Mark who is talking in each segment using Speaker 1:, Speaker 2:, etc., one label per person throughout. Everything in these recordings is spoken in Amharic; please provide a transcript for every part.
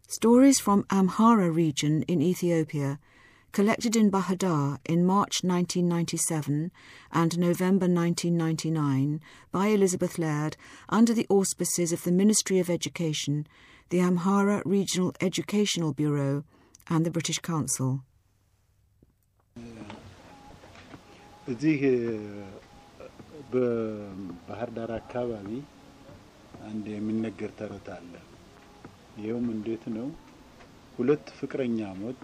Speaker 1: Stories from Amhara region in Ethiopia, collected in Bahir Dar in March 1997 and November 1999 by Elizabeth Laird under the auspices of the Ministry of Education, the Amhara Regional Educational Bureau and the British Council.
Speaker 2: እዚህ በባህር ዳር አካባቢ አንድ የሚነገር ተረት አለ። ይሄውም እንዴት ነው? ሁለት ፍቅረኛሞች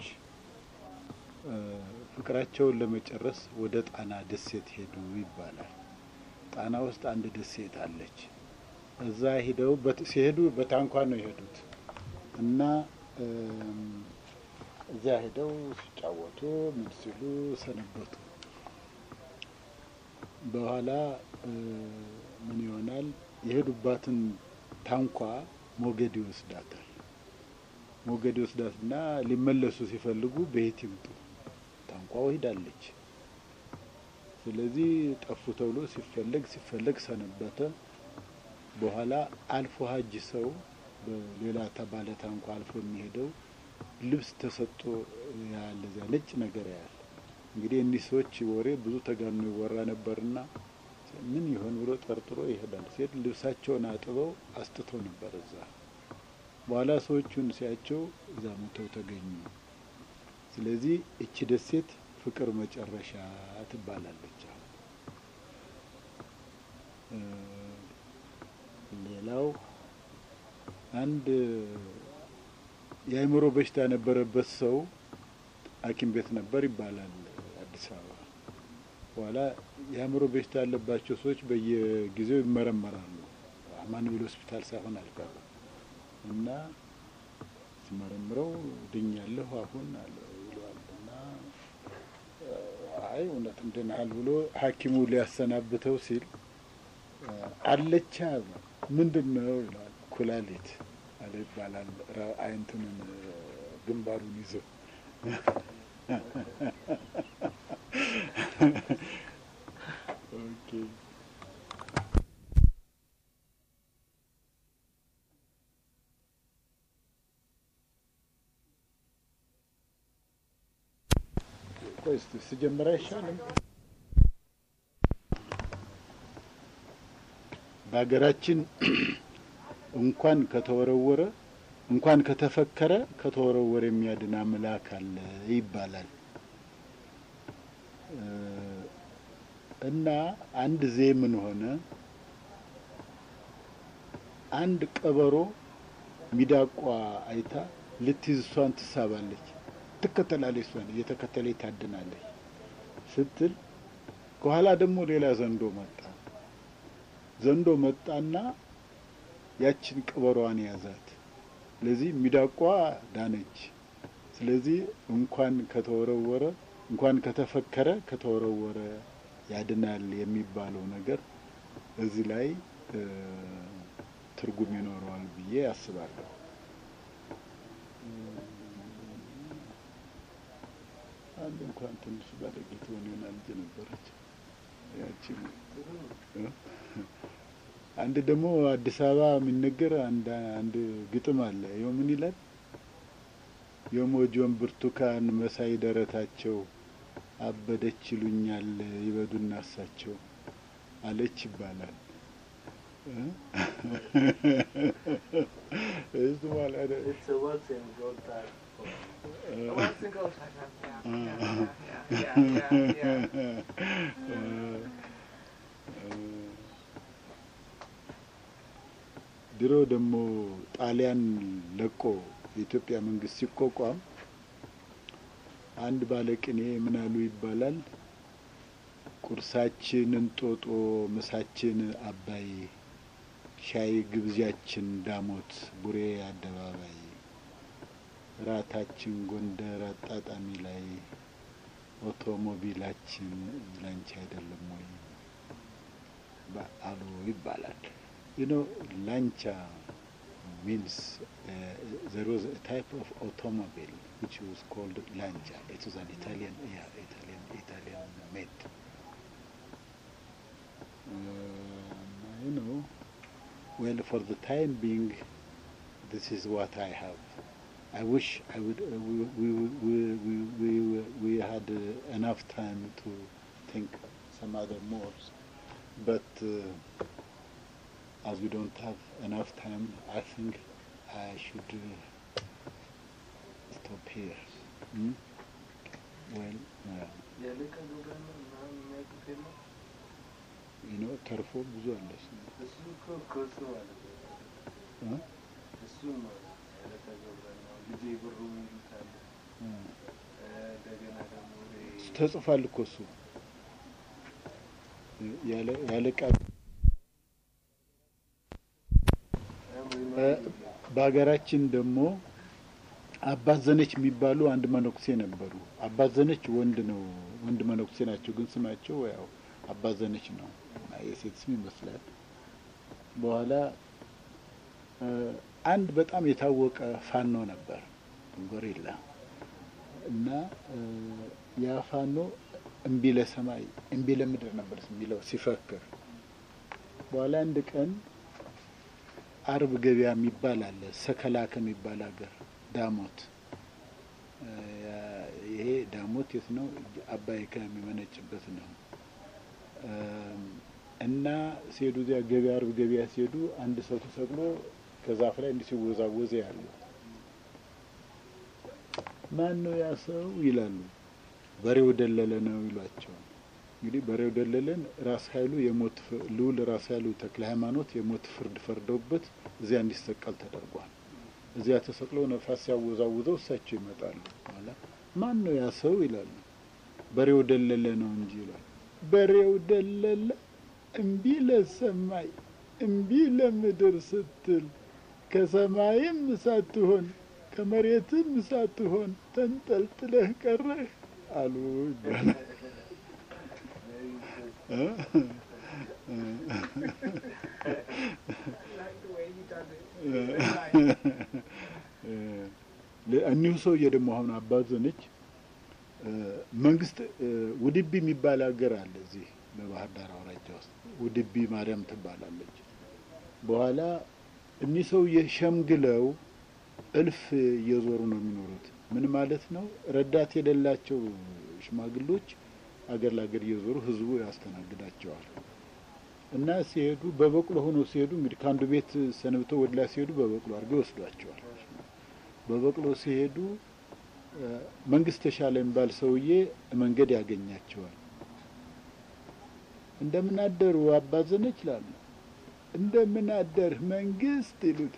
Speaker 2: ፍቅራቸውን ለመጨረስ ወደ ጣና ደሴት ሄዱ ይባላል። ጣና ውስጥ አንድ ደሴት አለች። እዛ ሄደው ሲሄዱ በታንኳ ነው የሄዱት እና እዛ ሄደው ሲጫወቱ ምን ሲሉ ሰነበቱ። በኋላ ምን ይሆናል? የሄዱባትን ታንኳ ሞገድ ይወስዳታል። ሞገድ ይወስዳትና ሊመለሱ ሲፈልጉ በየት ይምጡ? ታንኳው ሄዳለች። ስለዚህ ጠፉ ተብሎ ሲፈለግ ሰነበተ። በኋላ አልፎ ሀጅ ሰው በሌላ ተባለ ታንኳ አልፎ የሚሄደው ልብስ ተሰጥቶ ያለ ነጭ ነገር ያለ እንግዲህ እኒህ ሰዎች ወሬ ብዙ ተጋኖ ይወራ ነበርና ምን ይሆን ብሎ ጠርጥሮ ይሄዳል። ሲሄድ ልብሳቸውን አጥበው አስጥተው ነበር እዛ። በኋላ ሰዎቹን ሲያቸው እዛ ሞተው ተገኙ። ስለዚህ እቺ ደሴት ፍቅር መጨረሻ ትባላለች። ሌላው አንድ የአእምሮ በሽታ የነበረበት ሰው ሐኪም ቤት ነበር ይባላል አዲስ አበባ። በኋላ የአእምሮ በሽታ ያለባቸው ሰዎች በየጊዜው ይመረመራሉ። አማኑኤል ሆስፒታል ሳይሆን አልቀረም እና ሲመረምረው ድኛለሁ አሁን አለ ይሏልና አይ እውነት እንደናል ብሎ ሐኪሙ ሊያሰናብተው ሲል አለቻ ምንድነው ይላል። ኩላሊት አለ ይባላል። አይንቱን ግንባሩን ይዞ ኦኬ ቆይስ ሲጀምር አይሻልም? በሀገራችን እንኳን ከተወረወረ እንኳን ከተፈከረ ከተወረወረ የሚያድን አምላክ አለ ይባላል። እና አንድ ምን ሆነ? አንድ ቀበሮ ሚዳቋ አይታ ልትይዝ እሷን ትሳባለች። ትከተላለች። እሷን እየተከተለች ታድናለች ስትል ከኋላ ደግሞ ሌላ ዘንዶ መጣ። ዘንዶ መጣና ያችን ቀበሮዋን ያዛት። ስለዚህ ሚዳቋ ዳነች። ስለዚህ እንኳን ከተወረወረ እንኳን ከተፈከረ ከተወረወረ ያድናል የሚባለው ነገር እዚህ ላይ ትርጉም ይኖረዋል ብዬ አስባለሁ። አንድ እንኳን ትንሽ ባለጌት ሆነና ልጅ ነበረች ያቺ። አንድ ደግሞ አዲስ አበባ የሚነገር አንድ ግጥም አለ። ይኸው ምን ይላል? የሞጆን ብርቱካን መሳይ ደረታቸው አበደች ይሉኛል ይበዱና እሳቸው አለች ይባላል። እሱ ማለት
Speaker 3: it's a words in gold type. Words in gold type. Yeah.
Speaker 2: ድሮ ደግሞ ጣሊያን ለቆ የኢትዮጵያ መንግስት ሲቋቋም አንድ ባለቅኔ ምን አሉ ይባላል? ቁርሳችን እንጦጦ ምሳችን አባይ ሻይ ግብዣችን ዳሞት ቡሬ አደባባይ ራታችን ጎንደር አጣጣሚ ላይ ኦቶሞቢላችን ላንቺ አይደለም ወይ በአሉ ይባላል። You know, Lancia means there was a type of automobile which was called Lancia. It was an Italian made. You know, well, for the time being, this is what I have. I wish I would we had enough time to think some other moves, but as we don't have enough time, I think I should stop here. Well, you know, ተርፎ ብዙ አለ እሱ ኮርስ ማለት ነው እሱ ልጄ ብሩ ይሉታል እንደገና ደግሞ ተጽፏል እኮ እሱ ያለ ቃል በአገራችን ደግሞ አባዘነች የሚባሉ አንድ መነኩሴ ነበሩ። አባዘነች ወንድ መነኩሴ ናቸው፣ ግን ስማቸው ያው አባዘነች ነው። የሴት ስም ይመስላል። በኋላ አንድ በጣም የታወቀ ፋኖ ነበር ጎሪላ እና ያ ፋኖ እምቢ ለሰማይ እምቢ ለምድር ነበር የሚለው ሲፈክር። በኋላ አንድ ቀን አርብ ገበያ የሚባል አለ ሰከላ ከሚባል ሀገር ዳሞት፣ ይሄ ዳሞት የት ነው? አባይ ከሚመነጭበት ነው። እና ሲሄዱ እዚያ ገበያ አርብ ገበያ ሲሄዱ አንድ ሰው ተሰቅሎ ከዛፍ ላይ እንዲህ ሲወዛወዝ ያሉ። ማን ነው ያ ሰው ይላሉ። በሬው ደለለ ነው ይሏቸው። እንግዲህ በሬው ደለለን ራስ ኃይሉ የሞት ልዑል ራስ ኃይሉ ተክለ ሃይማኖት የሞት ፍርድ ፈርደውበት እዚያ እንዲሰቀል ተደርጓል። እዚያ ተሰቅሎ ነፋስ ሲያወዛውዘው እሳቸው ይመጣሉ። በኋላ ማን ነው ያ ሰው ይላሉ። በሬው ደለለ ነው እንጂ ይላል። በሬው ደለለ እምቢ ለሰማይ እምቢ ለምድር ስትል ከሰማይም ሳትሆን ከመሬትም ሳትሆን ተንጠልጥለህ ቀረህ አሉ ይባላል። እኒሁ ሰውዬ ደግሞ አሁን አባዘነች መንግስት ውድቢ የሚባል ሀገር አለ እዚህ በባህር ዳር አውራጃ ውስጥ ውድቢ ማርያም ትባላለች። በኋላ እኒህ ሰውዬ ሸምግለው እልፍ እየዞሩ ነው የሚኖሩት። ምን ማለት ነው? ረዳት የሌላቸው ሽማግሎች አገር ለአገር እየዞሩ ህዝቡ ያስተናግዳቸዋል። እና ሲሄዱ በበቅሎ ሆኖ ሲሄዱ እንግዲህ ከአንዱ ቤት ሰንብተው ወደ ላይ ሲሄዱ በበቅሎ አድርገው ይወስዷቸዋል። በበቅሎ ሲሄዱ መንግስት ተሻለ የሚባል ሰውዬ መንገድ ያገኛቸዋል። እንደምን አደሩ አባዘነች ይላሉ። እንደምን አደርህ መንግስት ይሉት።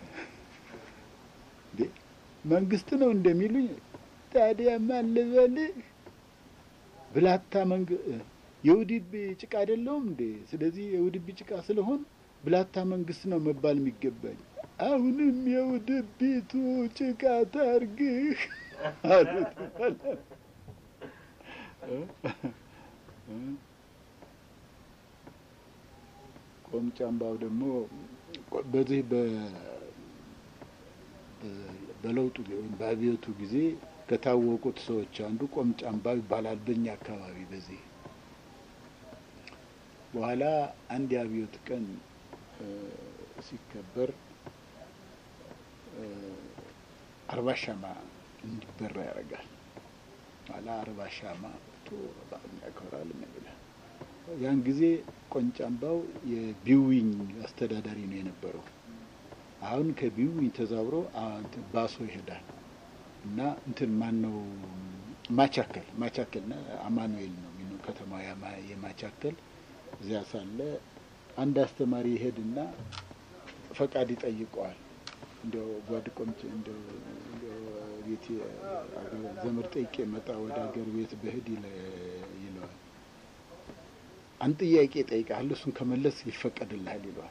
Speaker 2: መንግስት ነው እንደሚሉኝ ታዲያ ማን ልበልህ? ብላታ የውድብ ጭቃ አይደለሁም እንዴ? ስለዚህ የውድብ ጭቃ ስለሆን ብላታ መንግስት ነው መባል የሚገባኝ። አሁንም የውድቢቱ ጭቃ ታርግህ አሉት። ቆምጫምባው ደግሞ በዚህ በለውጡ ወይም በአብዮቱ ጊዜ ከታወቁት ሰዎች አንዱ ቆምጫምባው ይባላል በእኛ አካባቢ። በዚህ በኋላ አንድ የአብዮት ቀን ሲከበር 40 ሻማ እንዲበራ ያደርጋል። በኋላ 40 ሻማ በጣም ያከብራል የሚለው ያን ጊዜ ቆንጫምባው የቢውኝ አስተዳዳሪ ነው የነበረው። አሁን ከቢውኝ ተዛብሮ ባሶ ይሄዳል እና እንትን ማነው ማቻከልና አማኑኤል ነው የሚለው ከተማው የማቻከል እዚያ ሳለ አንድ አስተማሪ ይሄድና ፈቃድ ይጠይቀዋል። እንደው ጓድ ቆምጭ እንደው ቤት ዘመድ ጠይቄ መጣ ወደ ሀገር ቤት በህድ ይለዋል። አንድ ጥያቄ ጠይቃለሁ እሱን ከመለስ ይፈቀድልሃል ይለዋል።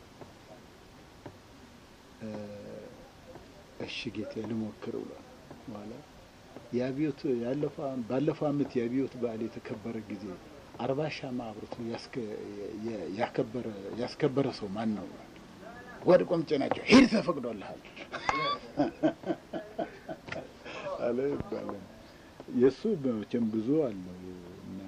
Speaker 2: እሺ ጌታዬ ልሞክር ብሏል። በኋላ የአብዮት ባለፈው ዓመት የአብዮት በዓል የተከበረ ጊዜ 40 ሻማ አብርቶ ያስከበረ ሰው ማን ነው? ጓድ ቆምጬ ናቸው። ሂድ ተፈቅዶልሃል አለ ይባላል። የእሱ መቼም ብዙ አለው እና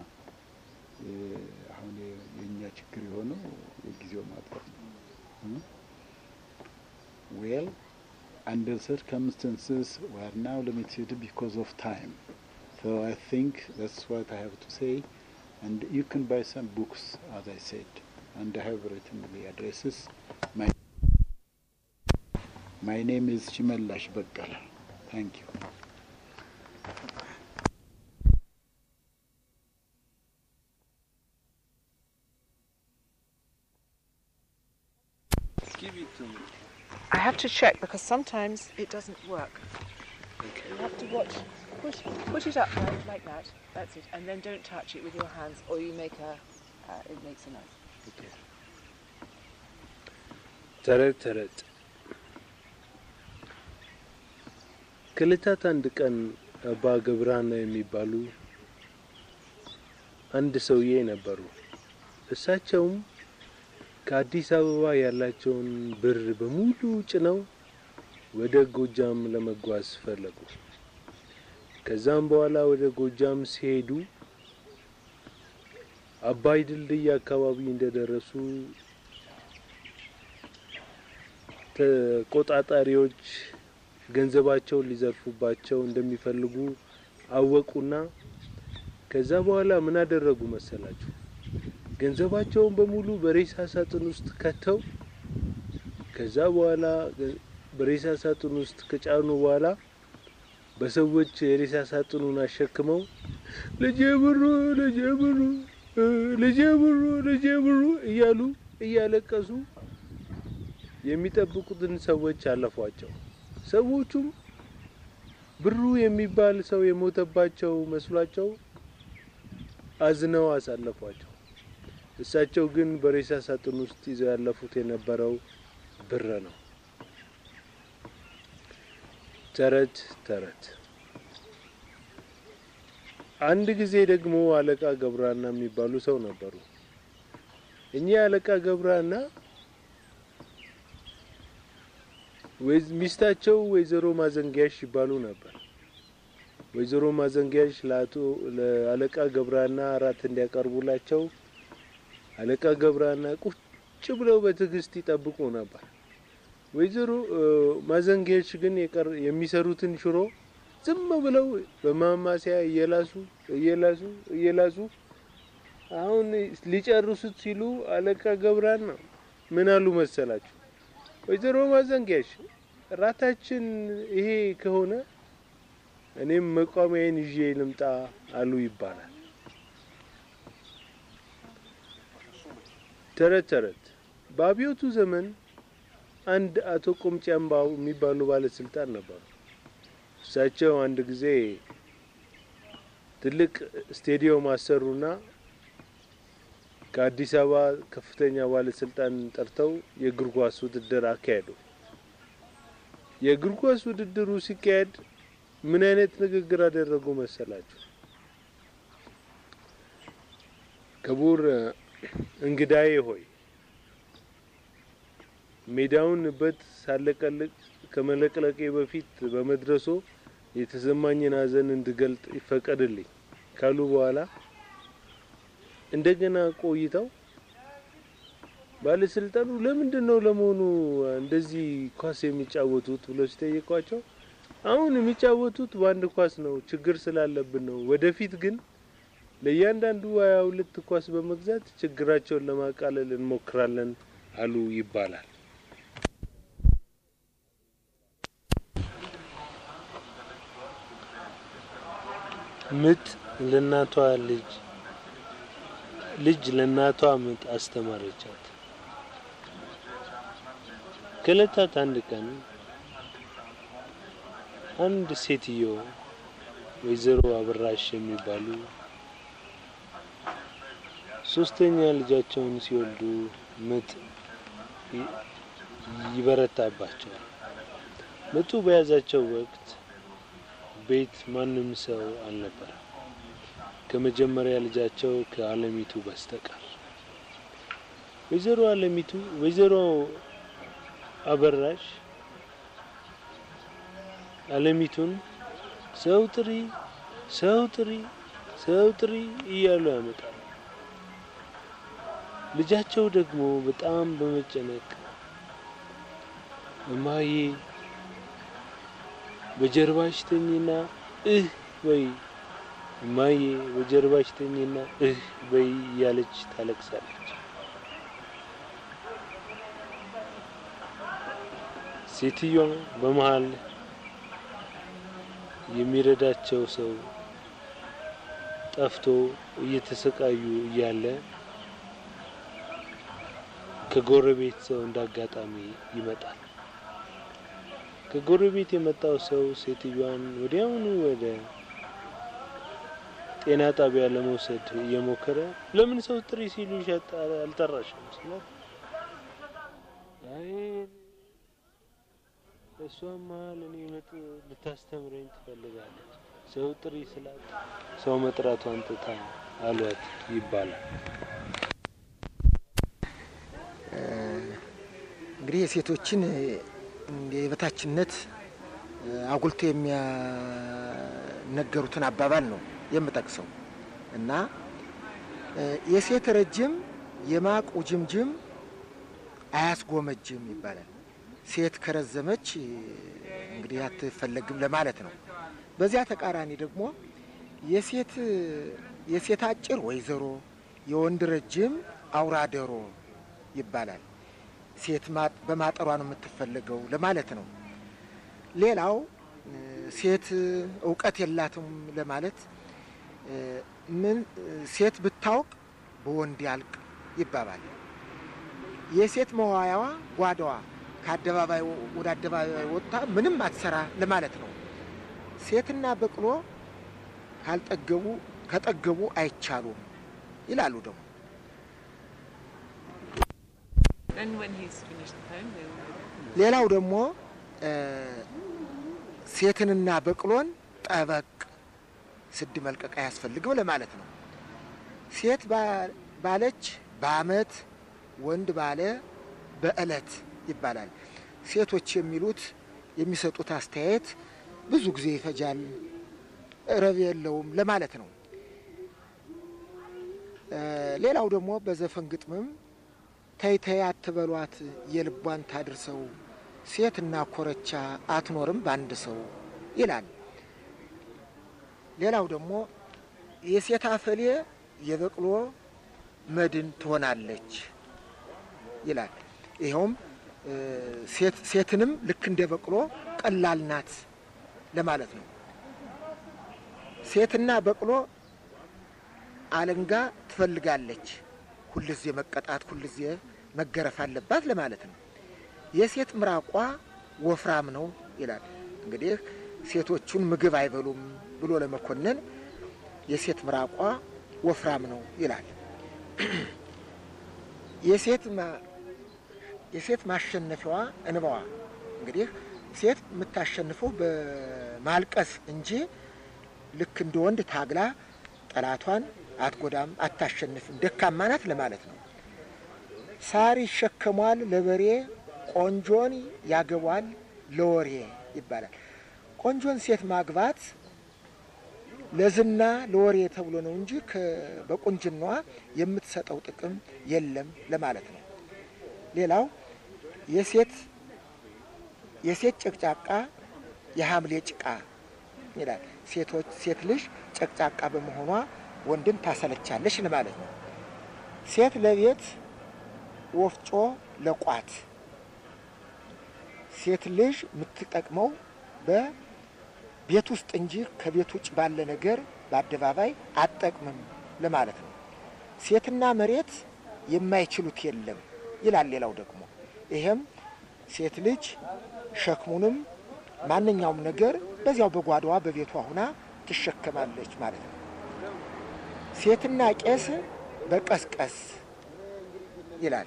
Speaker 2: አሁን የእኛ ችግር የሆነው የጊዜው ማጥፋት ነው። Well, And the circumstances were now limited because of time. So I think that's what I have to say. And you can buy some books, as I said, and I have written the addresses. My name is Shimellash Bakkala. Thank you.
Speaker 4: Give it to me.
Speaker 5: I have to check because sometimes it doesn't work.
Speaker 4: Okay.
Speaker 5: You have to watch. Push it up like that. That's it. And then don't touch it with your hands, or you make it makes a noise.
Speaker 4: Okay. ተረት ከለታት አንድ ቀን አባ ገብረሃና የሚባሉ አንድ ሰውዬ ነበሩ። እሳቸውም ከአዲስ አበባ ያላቸውን ብር በሙሉ ጭነው ወደ ጎጃም ለመጓዝ ፈለጉ። ከዛም በኋላ ወደ ጎጃም ሲሄዱ አባይ ድልድይ አካባቢ እንደደረሱ ተቆጣጣሪዎች ገንዘባቸውን ሊዘርፉባቸው እንደሚፈልጉ አወቁና ከዛ በኋላ ምን አደረጉ መሰላችሁ? ገንዘባቸውን በሙሉ በሬሳ ሳጥን ውስጥ ከተው ከዛ በኋላ በሬሳ ሳጥን ውስጥ ከጫኑ በኋላ በሰዎች የሬሳ ሳጥኑን አሸክመው ልጄ ብሩ እያሉ እያለቀሱ የሚጠብቁትን ሰዎች አለፏቸው። ሰዎቹም ብሩ የሚባል ሰው የሞተባቸው መስሏቸው አዝነው አሳለፏቸው። እሳቸው ግን በሬሳ ሳጥን ውስጥ ይዘው ያለፉት የነበረው ብር ነው። ተረት አንድ ጊዜ ደግሞ አለቃ ገብረሃና የሚባሉ ሰው ነበሩ። እኚህ አለቃ ገብረሃና ሚስታቸው ወይዘሮ ማዘንጊያሽ ይባሉ ነበር። ወይዘሮ ማዘንጊያሽ ለአለቃ ገብረሃና አራት እንዲያቀርቡላቸው አለቃ ገብረሃና ቁጭ ብለው በትዕግስት ይጠብቁ ነበር። ወይዘሮ ማዘንጊያሽ ግን የሚሰሩትን ሽሮ ዝም ብለው በማማሲያ እየላሱ አሁን ሊጨርሱት ሲሉ አለቃ ገብረሃና ምን አሉ መሰላችሁ? ወይዘሮ ማዘንጊያሽ ራታችን ይሄ ከሆነ እኔም መቋሚያዬን ይዤ ልምጣ አሉ ይባላል። ተረት በአብዮቱ ዘመን አንድ አቶ ቁምጪ አምባው የሚባሉ ባለስልጣን ነበሩ። እሳቸው አንድ ጊዜ ትልቅ ስቴዲየም አሰሩና ከአዲስ አበባ ከፍተኛ ባለስልጣን ጠርተው የእግር ኳስ ውድድር አካሄዱ። የእግር ኳስ ውድድሩ ሲካሄድ ምን አይነት ንግግር አደረጉ መሰላችሁ? ክቡር እንግዳዬ ሆይ ሜዳውን በት ሳለቀልቅ ከመለቅለቄ በፊት በመድረሶ የተሰማኝን ሐዘን እንድገልጥ ይፈቀድልኝ ካሉ በኋላ እንደገና ቆይተው ባለስልጣኑ ለምንድነው ለመሆኑ እንደዚህ ኳስ የሚጫወቱት ብለው ሲጠይቋቸው አሁን የሚጫወቱት በአንድ ኳስ ነው፣ ችግር ስላለብን ነው። ወደፊት ግን ለእያንዳንዱ 22 ኳስ በመግዛት ችግራቸውን ለማቃለል እንሞክራለን አሉ ይባላል። ምጥ ለናቷ ልጅ ለናቷ ምጥ አስተማረቻት። ከለታት አንድ ቀን አንድ ሴትዮ ወይዘሮ አብራሽ የሚባሉ ሶስተኛ ልጃቸውን ሲወልዱ ምጥ ይበረታባቸዋል። ምጡ በያዛቸው ወቅት ቤት ማንም ሰው አልነበረም ከመጀመሪያ ልጃቸው ከአለሚቱ በስተቀር። ወይዘሮ አበራሽ አለሚቱን ሰው ጥሪ እያሉ ያመጣሉ። ልጃቸው ደግሞ በጣም በመጨነቅ እማዬ በጀርባሽ ተኝና በይ ማዬ በጀርባሽ ተኝና በይ ያለች ታለቅሳለች። ሴትዮዋ በመሃል የሚረዳቸው ሰው ጠፍቶ እየተሰቃዩ እያለ ከጎረቤት ሰው እንዳጋጣሚ ይመጣል። ከጎረቤት የመጣው ሰው ሴትዮዋን ወዲያውኑ ወደ ጤና ጣቢያ ለመውሰድ እየሞከረ ለምን ሰው ጥሪ ሲሉ አልጠራሽም ሲላት አይ እሷማ ለኔ ልታስተምረኝ ትፈልጋለች ሰው ጥሪ ስላት ሰው መጥራቷን ትታ አሏት ይባላል።
Speaker 6: እንግዲህ የሴቶችን የበታችነት አጉልቶ የሚያነገሩትን አባባል ነው የምጠቅሰው እና የሴት ረጅም የማቅ ውጅምጅም አያስጎመጅም ይባላል። ሴት ከረዘመች እንግዲህ አትፈለግም ለማለት ነው። በዚያ ተቃራኒ ደግሞ የሴት አጭር ወይዘሮ የወንድ ረጅም አውራደሮ ይባላል። ሴት በማጠሯ ነው የምትፈልገው ለማለት ነው። ሌላው ሴት ዕውቀት የላትም ለማለት ሴት ብታውቅ በወንድ ያልቅ ይባባል። የሴት መዋያዋ ጓዳዋ ከአደባባይ ወደ አደባባይ ወጣ ምንም አትሰራ ለማለት ነው። ሴትና በቅሎ ከጠገቡ አይቻሉም ይላሉ ደግሞ። ሌላው ደግሞ ሴትንና በቅሎን ጠበቅ ስድ መልቀቅ አያስፈልግም ለማለት ነው። ሴት ባለች በአመት ወንድ ባለ በእለት ይባላል። ሴቶች የሚሰጡት አስተያየት ብዙ ጊዜ ይፈጃል፣ ረብ የለውም ለማለት ነው። ሌላው ደግሞ በዘፈን ግጥምም ተይተይ አትበሏት የልቧን ታድርሰው ሴትና ኮረቻ አትኖርም ባንድ ሰው ይላል። ሌላው ደግሞ የሴት አፈሌ የበቅሎ መድን ትሆናለች ይላል። ይኸውም ሴትንም ልክ እንደ በቅሎ ቀላል ናት ለማለት ነው። ሴትና በቅሎ አለንጋ ትፈልጋለች፣ ሁልጊዜ መቀጣት ሁልጊዜ መገረፍ አለባት ለማለት ነው። የሴት ምራቋ ወፍራም ነው ይላል። እንግዲህ ሴቶቹን ምግብ አይበሉም ብሎ ለመኮነን የሴት ምራቋ ወፍራም ነው ይላል። የሴት ማሸነፊያዋ እንባዋ። እንግዲህ ሴት የምታሸንፈው በማልቀስ እንጂ ልክ እንደ ወንድ ታግላ ጠላቷን አትጎዳም፣ አታሸንፍም፣ ደካማ ናት ለማለት ነው። ሳር ይሸከሟል ለበሬ ቆንጆን ያገቧል ለወሬ ይባላል። ቆንጆን ሴት ማግባት ለዝና ለወሬ ተብሎ ነው እንጂ በቁንጅናዋ የምትሰጠው ጥቅም የለም ለማለት ነው። ሌላው የሴት ጨቅጫቃ የሐምሌ ጭቃ ይላል። ሴት ልጅ ጨቅጫቃ በመሆኗ ወንድን ታሰለቻለች ለማለት ነው። ሴት ለቤት ወፍጮ ለቋት። ሴት ልጅ የምትጠቅመው በቤት ውስጥ እንጂ ከቤት ውጭ ባለ ነገር በአደባባይ አትጠቅምም ለማለት ነው። ሴትና መሬት የማይችሉት የለም ይላል። ሌላው ደግሞ ይሄም ሴት ልጅ ሸክሙንም ማንኛውም ነገር በዚያው በጓዳዋ በቤቷ ሆና ትሸከማለች ማለት ነው። ሴትና ቄስ በቀስቀስ ይላል።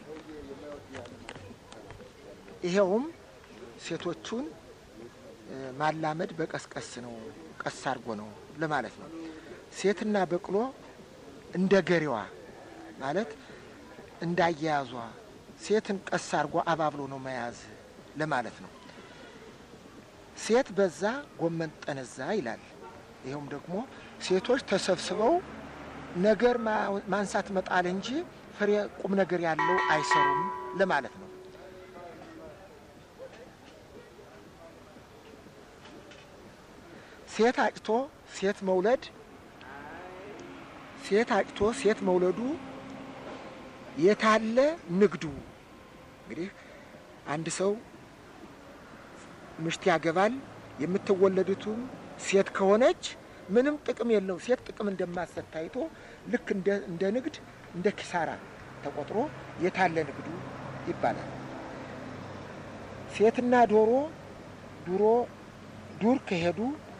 Speaker 6: ይሄውም ሴቶቹን ማላመድ በቀስቀስ ነው፣ ቀስ አድርጎ ነው ለማለት ነው። ሴትና በቅሎ እንደ ገሬዋ ማለት እንዳያያዟ ሴትን ቀስ አድርጎ አባብሎ ነው መያዝ ለማለት ነው። ሴት በዛ ጎመን ጠነዛ ይላል። ይኸውም ደግሞ ሴቶች ተሰብስበው ነገር ማንሳት መጣል እንጂ ፍሬ ቁም ነገር ያለው አይሰሩም ለማለት ነው። ሴት አጭቶ ሴት መውለድ ሴት አጭቶ ሴት መውለዱ የታለ ንግዱ እንግዲህ አንድ ሰው ምሽት ያገባል የምትወለዱትም ሴት ከሆነች ምንም ጥቅም የለው ሴት ጥቅም እንደማሰጥ ታይቶ ልክ እንደ ንግድ እንደ ኪሳራ ተቆጥሮ የታለ ንግዱ ይባላል። ሴትና ዶሮ ዱር ከሄዱ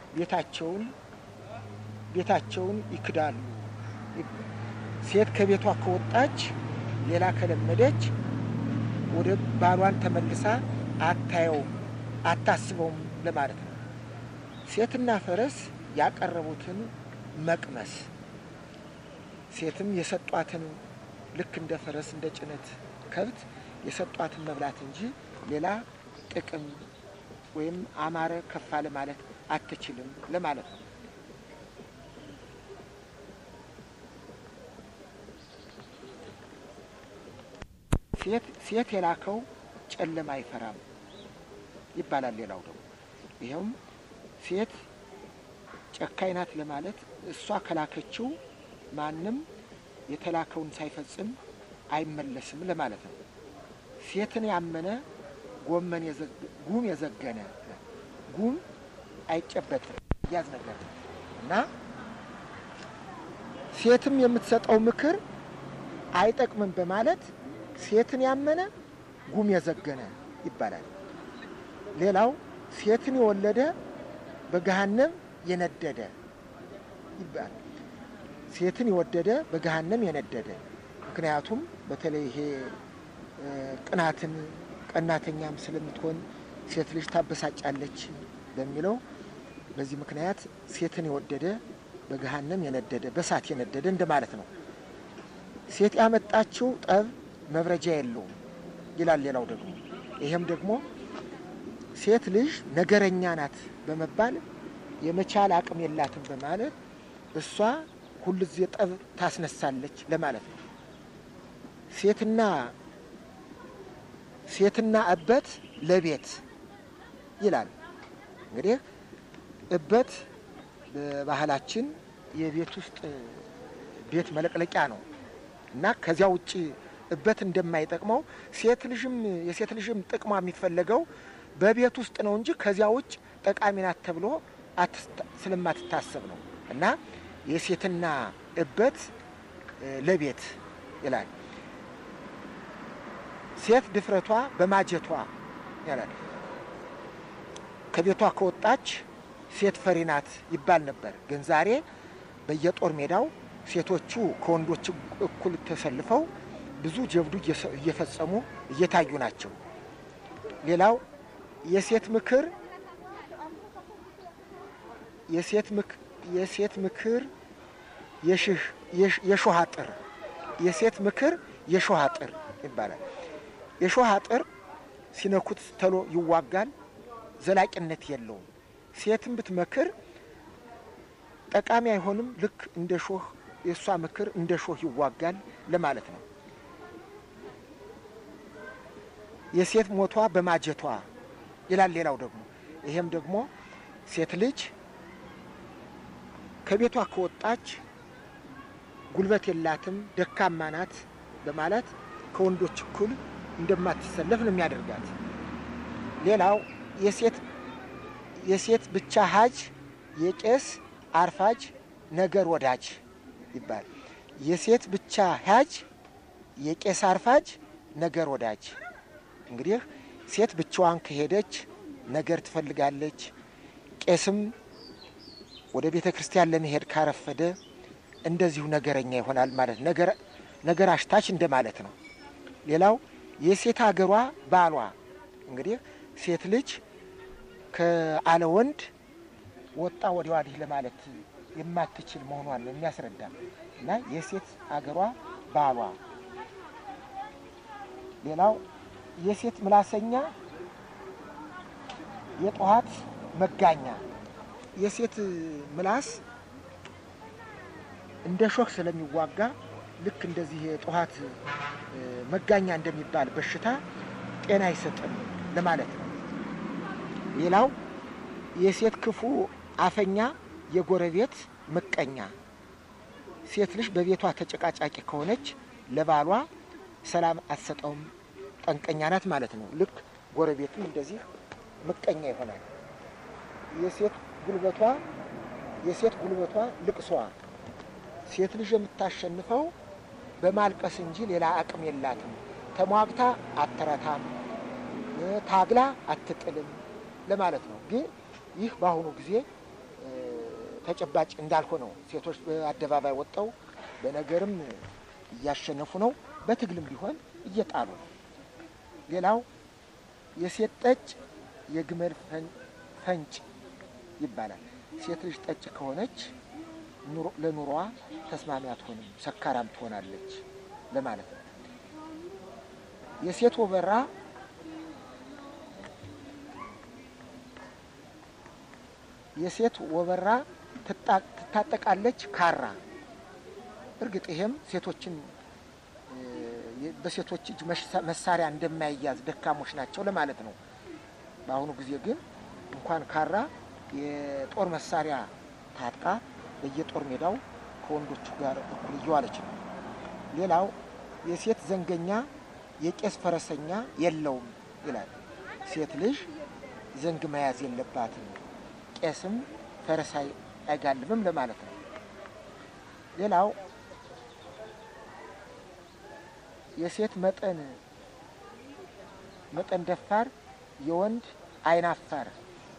Speaker 6: ቤታቸውን ይክዳሉ። ሴት ከቤቷ ከወጣች ሌላ ከለመደች ወደ ባሏን ተመልሳ አታየውም አታስበውም ለማለት ነው። ሴትና ፈረስ ያቀረቡትን መቅመስ ሴትም የሰጧትን ልክ እንደ ፈረስ እንደ ጭነት ከብት የሰጧትን መብላት እንጂ ሌላ ጥቅም ወይም አማረ ከፋ ለማለት አትችልም ለማለት ነው። ሴት የላከው ጨለማ አይፈራም ይባላል። ሌላው ደግሞ ይሄውም ሴት ጨካኝ ናት ለማለት እሷ ከላከችው ማንም የተላከውን ሳይፈጽም አይመለስም ለማለት ነው። ሴትን ያመነ ጉም የዘገነ ጉም አይጨበጥም ያዝ ነገር እና ሴትም የምትሰጠው ምክር አይጠቅምም በማለት ሴትን ያመነ ጉም የዘገነ ይባላል። ሌላው ሴትን የወለደ በገሃነም የነደደ ይባላል። ሴትን የወደደ በገሃነም የነደደ ምክንያቱም በተለይ ይሄ ቀናተኛም ስለምትሆን ሴት ልጅ ታበሳጫለች በሚለው በዚህ ምክንያት ሴትን የወደደ በገሃነም የነደደ በሳት የነደደ እንደማለት ነው። ሴት ያመጣችው ጠብ መብረጃ የለውም ይላል። ሌላው ደግሞ ይሄም ደግሞ ሴት ልጅ ነገረኛ ናት በመባል የመቻል አቅም የላትም በማለት እሷ ሁልጊዜ ጠብ ታስነሳለች ለማለት ነው። ሴትና እበት ለቤት ይላል። እንግዲህ እበት በባህላችን የቤት ውስጥ ቤት መለቅለቂያ ነው እና ከዚያ ውጪ እበት እንደማይጠቅመው የሴት ልጅም ጥቅሟ የሚፈለገው በቤት ውስጥ ነው እንጂ ከዚያ ውጭ ጠቃሚ ናት ተብሎ ስለማትታሰብ ነው እና የሴትና እበት ለቤት ይላል። ሴት ድፍረቷ በማጀቷ ይላል። ከቤቷ ከወጣች ሴት ፈሪ ናት ይባል ነበር። ግን ዛሬ በየጦር ሜዳው ሴቶቹ ከወንዶች እኩል ተሰልፈው ብዙ ጀብዱ እየፈጸሙ እየታዩ ናቸው። ሌላው የሴት ምክር የሾህ አጥር የሴት ምክር የሾህ አጥር ይባላል። የሾህ አጥር ሲነኩት ተሎ ይዋጋል፣ ዘላቂነት የለውም። ሴትም ብትመክር ጠቃሚ አይሆንም። ልክ እንደ ሾህ የሷ ምክር እንደ ሾህ ይዋጋል ለማለት ነው። የሴት ሞቷ በማጀቷ ይላል። ሌላው ደግሞ ይሄም ደግሞ ሴት ልጅ ከቤቷ ከወጣች ጉልበት የላትም ደካማ ናት በማለት ከወንዶች እኩል እንደማትሰለፍ ነው የሚያደርጋት። ሌላው የሴት ብቻ ሀጅ የቄስ አርፋጅ ነገር ወዳጅ ይባል። የሴት ብቻ ሀጅ የቄስ አርፋጅ ነገር ወዳጅ። እንግዲህ ሴት ብቻዋን ከሄደች ነገር ትፈልጋለች። ቄስም ወደ ቤተ ክርስቲያን ለመሄድ ካረፈደ እንደዚሁ ነገረኛ ይሆናል ማለት ነገር አሽታች እንደማለት ነው። ሌላው የሴት ሀገሯ ባሏ። እንግዲህ ሴት ልጅ ከአለ ወንድ ወጣ ወዲህ ለማለት የማትችል መሆኗን ነው የሚያስረዳ እና የሴት ሀገሯ ባሏ። ሌላው የሴት ምላሰኛ የጧት መጋኛ። የሴት ምላስ እንደ ሾክ ስለሚዋጋ ልክ እንደዚህ የጧት መጋኛ እንደሚባል በሽታ ጤና አይሰጥም ለማለት ነው። ሌላው የሴት ክፉ አፈኛ የጎረቤት ምቀኛ ሴት ልጅ በቤቷ ተጨቃጫቂ ከሆነች ለባሏ ሰላም አትሰጠውም ጠንቀኛ ናት ማለት ነው ልክ ጎረቤትም እንደዚህ ምቀኛ ይሆናል የሴት ጉልበቷ ልቅሷ ሴት ልጅ የምታሸንፈው በማልቀስ እንጂ ሌላ አቅም የላትም ተሟግታ አትረታም ታግላ አትጥልም ለማለት ነው ግን ይህ በአሁኑ ጊዜ ተጨባጭ እንዳልሆነው ሴቶች በአደባባይ ወጣው በነገርም እያሸነፉ ነው በትግልም ቢሆን እየጣሉ ነው ሌላው የሴት ጠጭ የግመል ፈንጭ ይባላል ሴት ልጅ ጠጭ ከሆነች ለኑሯ ተስማሚ አትሆንም ሰካራም ትሆናለች ለማለት ነው የሴት ወበራ ትታጠቃለች ካራ እርግጥ ይሄም ሴቶችን በሴቶች እጅ መሳሪያ እንደማይያዝ ደካሞች ናቸው ለማለት ነው በአሁኑ ጊዜ ግን እንኳን ካራ የጦር መሳሪያ ታጥቃ በየጦር ሜዳው ከወንዶቹ ጋር እኩል እየዋለች ነው ሌላው የሴት ዘንገኛ የቄስ ፈረሰኛ የለውም ይላል ሴት ልጅ ዘንግ መያዝ የለባትም ቄስም ፈረስ አይጋልብም ለማለት ነው ሌላው የሴት መጠን ደፋር የወንድ አይናፋር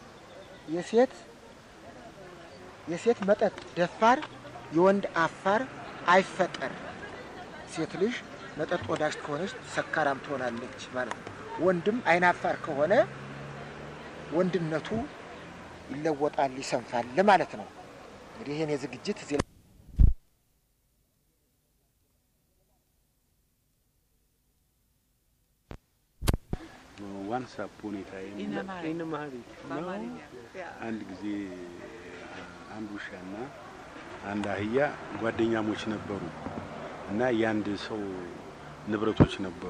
Speaker 6: የሴት መጠጥ ደፋር የወንድ አፋር አይፈጠር ሴት ልጅ መጠጥ ወዳጅ ከሆነች ሰካራም ትሆናለች ማለት ነው ወንድም አይናፋር ከሆነ ወንድነቱ ይለወጣል ይሰንፋል ለማለት ነው እንግዲህ ይሄን የዝግጅት
Speaker 2: once upon a time
Speaker 4: in Mali
Speaker 2: አንድ ጊዜ አንድ ውሻና አንድ አህያ ጓደኛሞች ነበሩ እና ያንድ ሰው ንብረቶች ነበሩ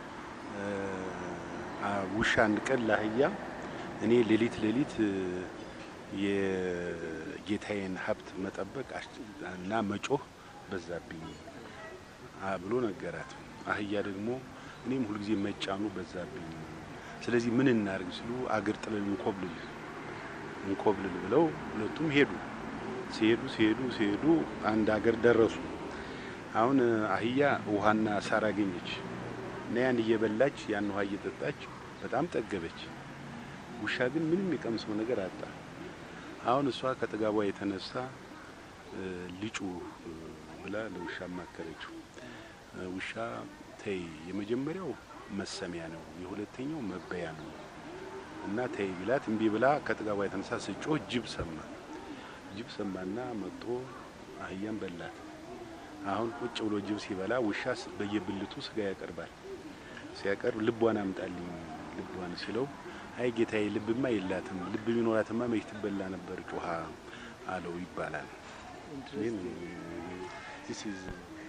Speaker 2: ውሻ አንድ ቀን ለአህያ እኔ ሌሊት የጌታዬን ሀብት መጠበቅ እና መጮህ በዛብኝ ብሎ ነገራት አህያ ደግሞ እኔም ሁሉ ጊዜ መጫኑ በዛብኝ ስለዚህ ምን እናርግ ሲሉ አገር ጥለን እንኮብልል ብለው ሁለቱም ሲሄዱ አንድ አገር ደረሱ አሁን አህያ ውሃና ሳር አገኘች እና ያን እየበላች ያን ውሃ እየጠጣች በጣም ጠገበች ውሻ ግን ምንም የቀምሰው ነገር አጣ አሁን እሷ ከጥጋቧ የተነሳ ልጩ ብላ ለውሻ ማከረችው ውሻ ተይ የመጀመሪያው መሰሚያ ነው የሁለተኛው መበያ ነው እና ተይ ብላት እንቢ ብላ ከጥጋቧ የተነሳ ስጮህ ጅብ ሰማና መጥቶ አህያን በላት አሁን ቁጭ ብሎ ጅብ ሲበላ ውሻ በየብልቱ ስጋ ያቀርባል ሲያቀርብ ልቧን አምጣልኝ ልቧን ሲለው አይ ጌታዬ ልብማ የላትም ልብ ቢኖራትማ መች ትበላ ነበር ጮሃ አለው ይባላል this is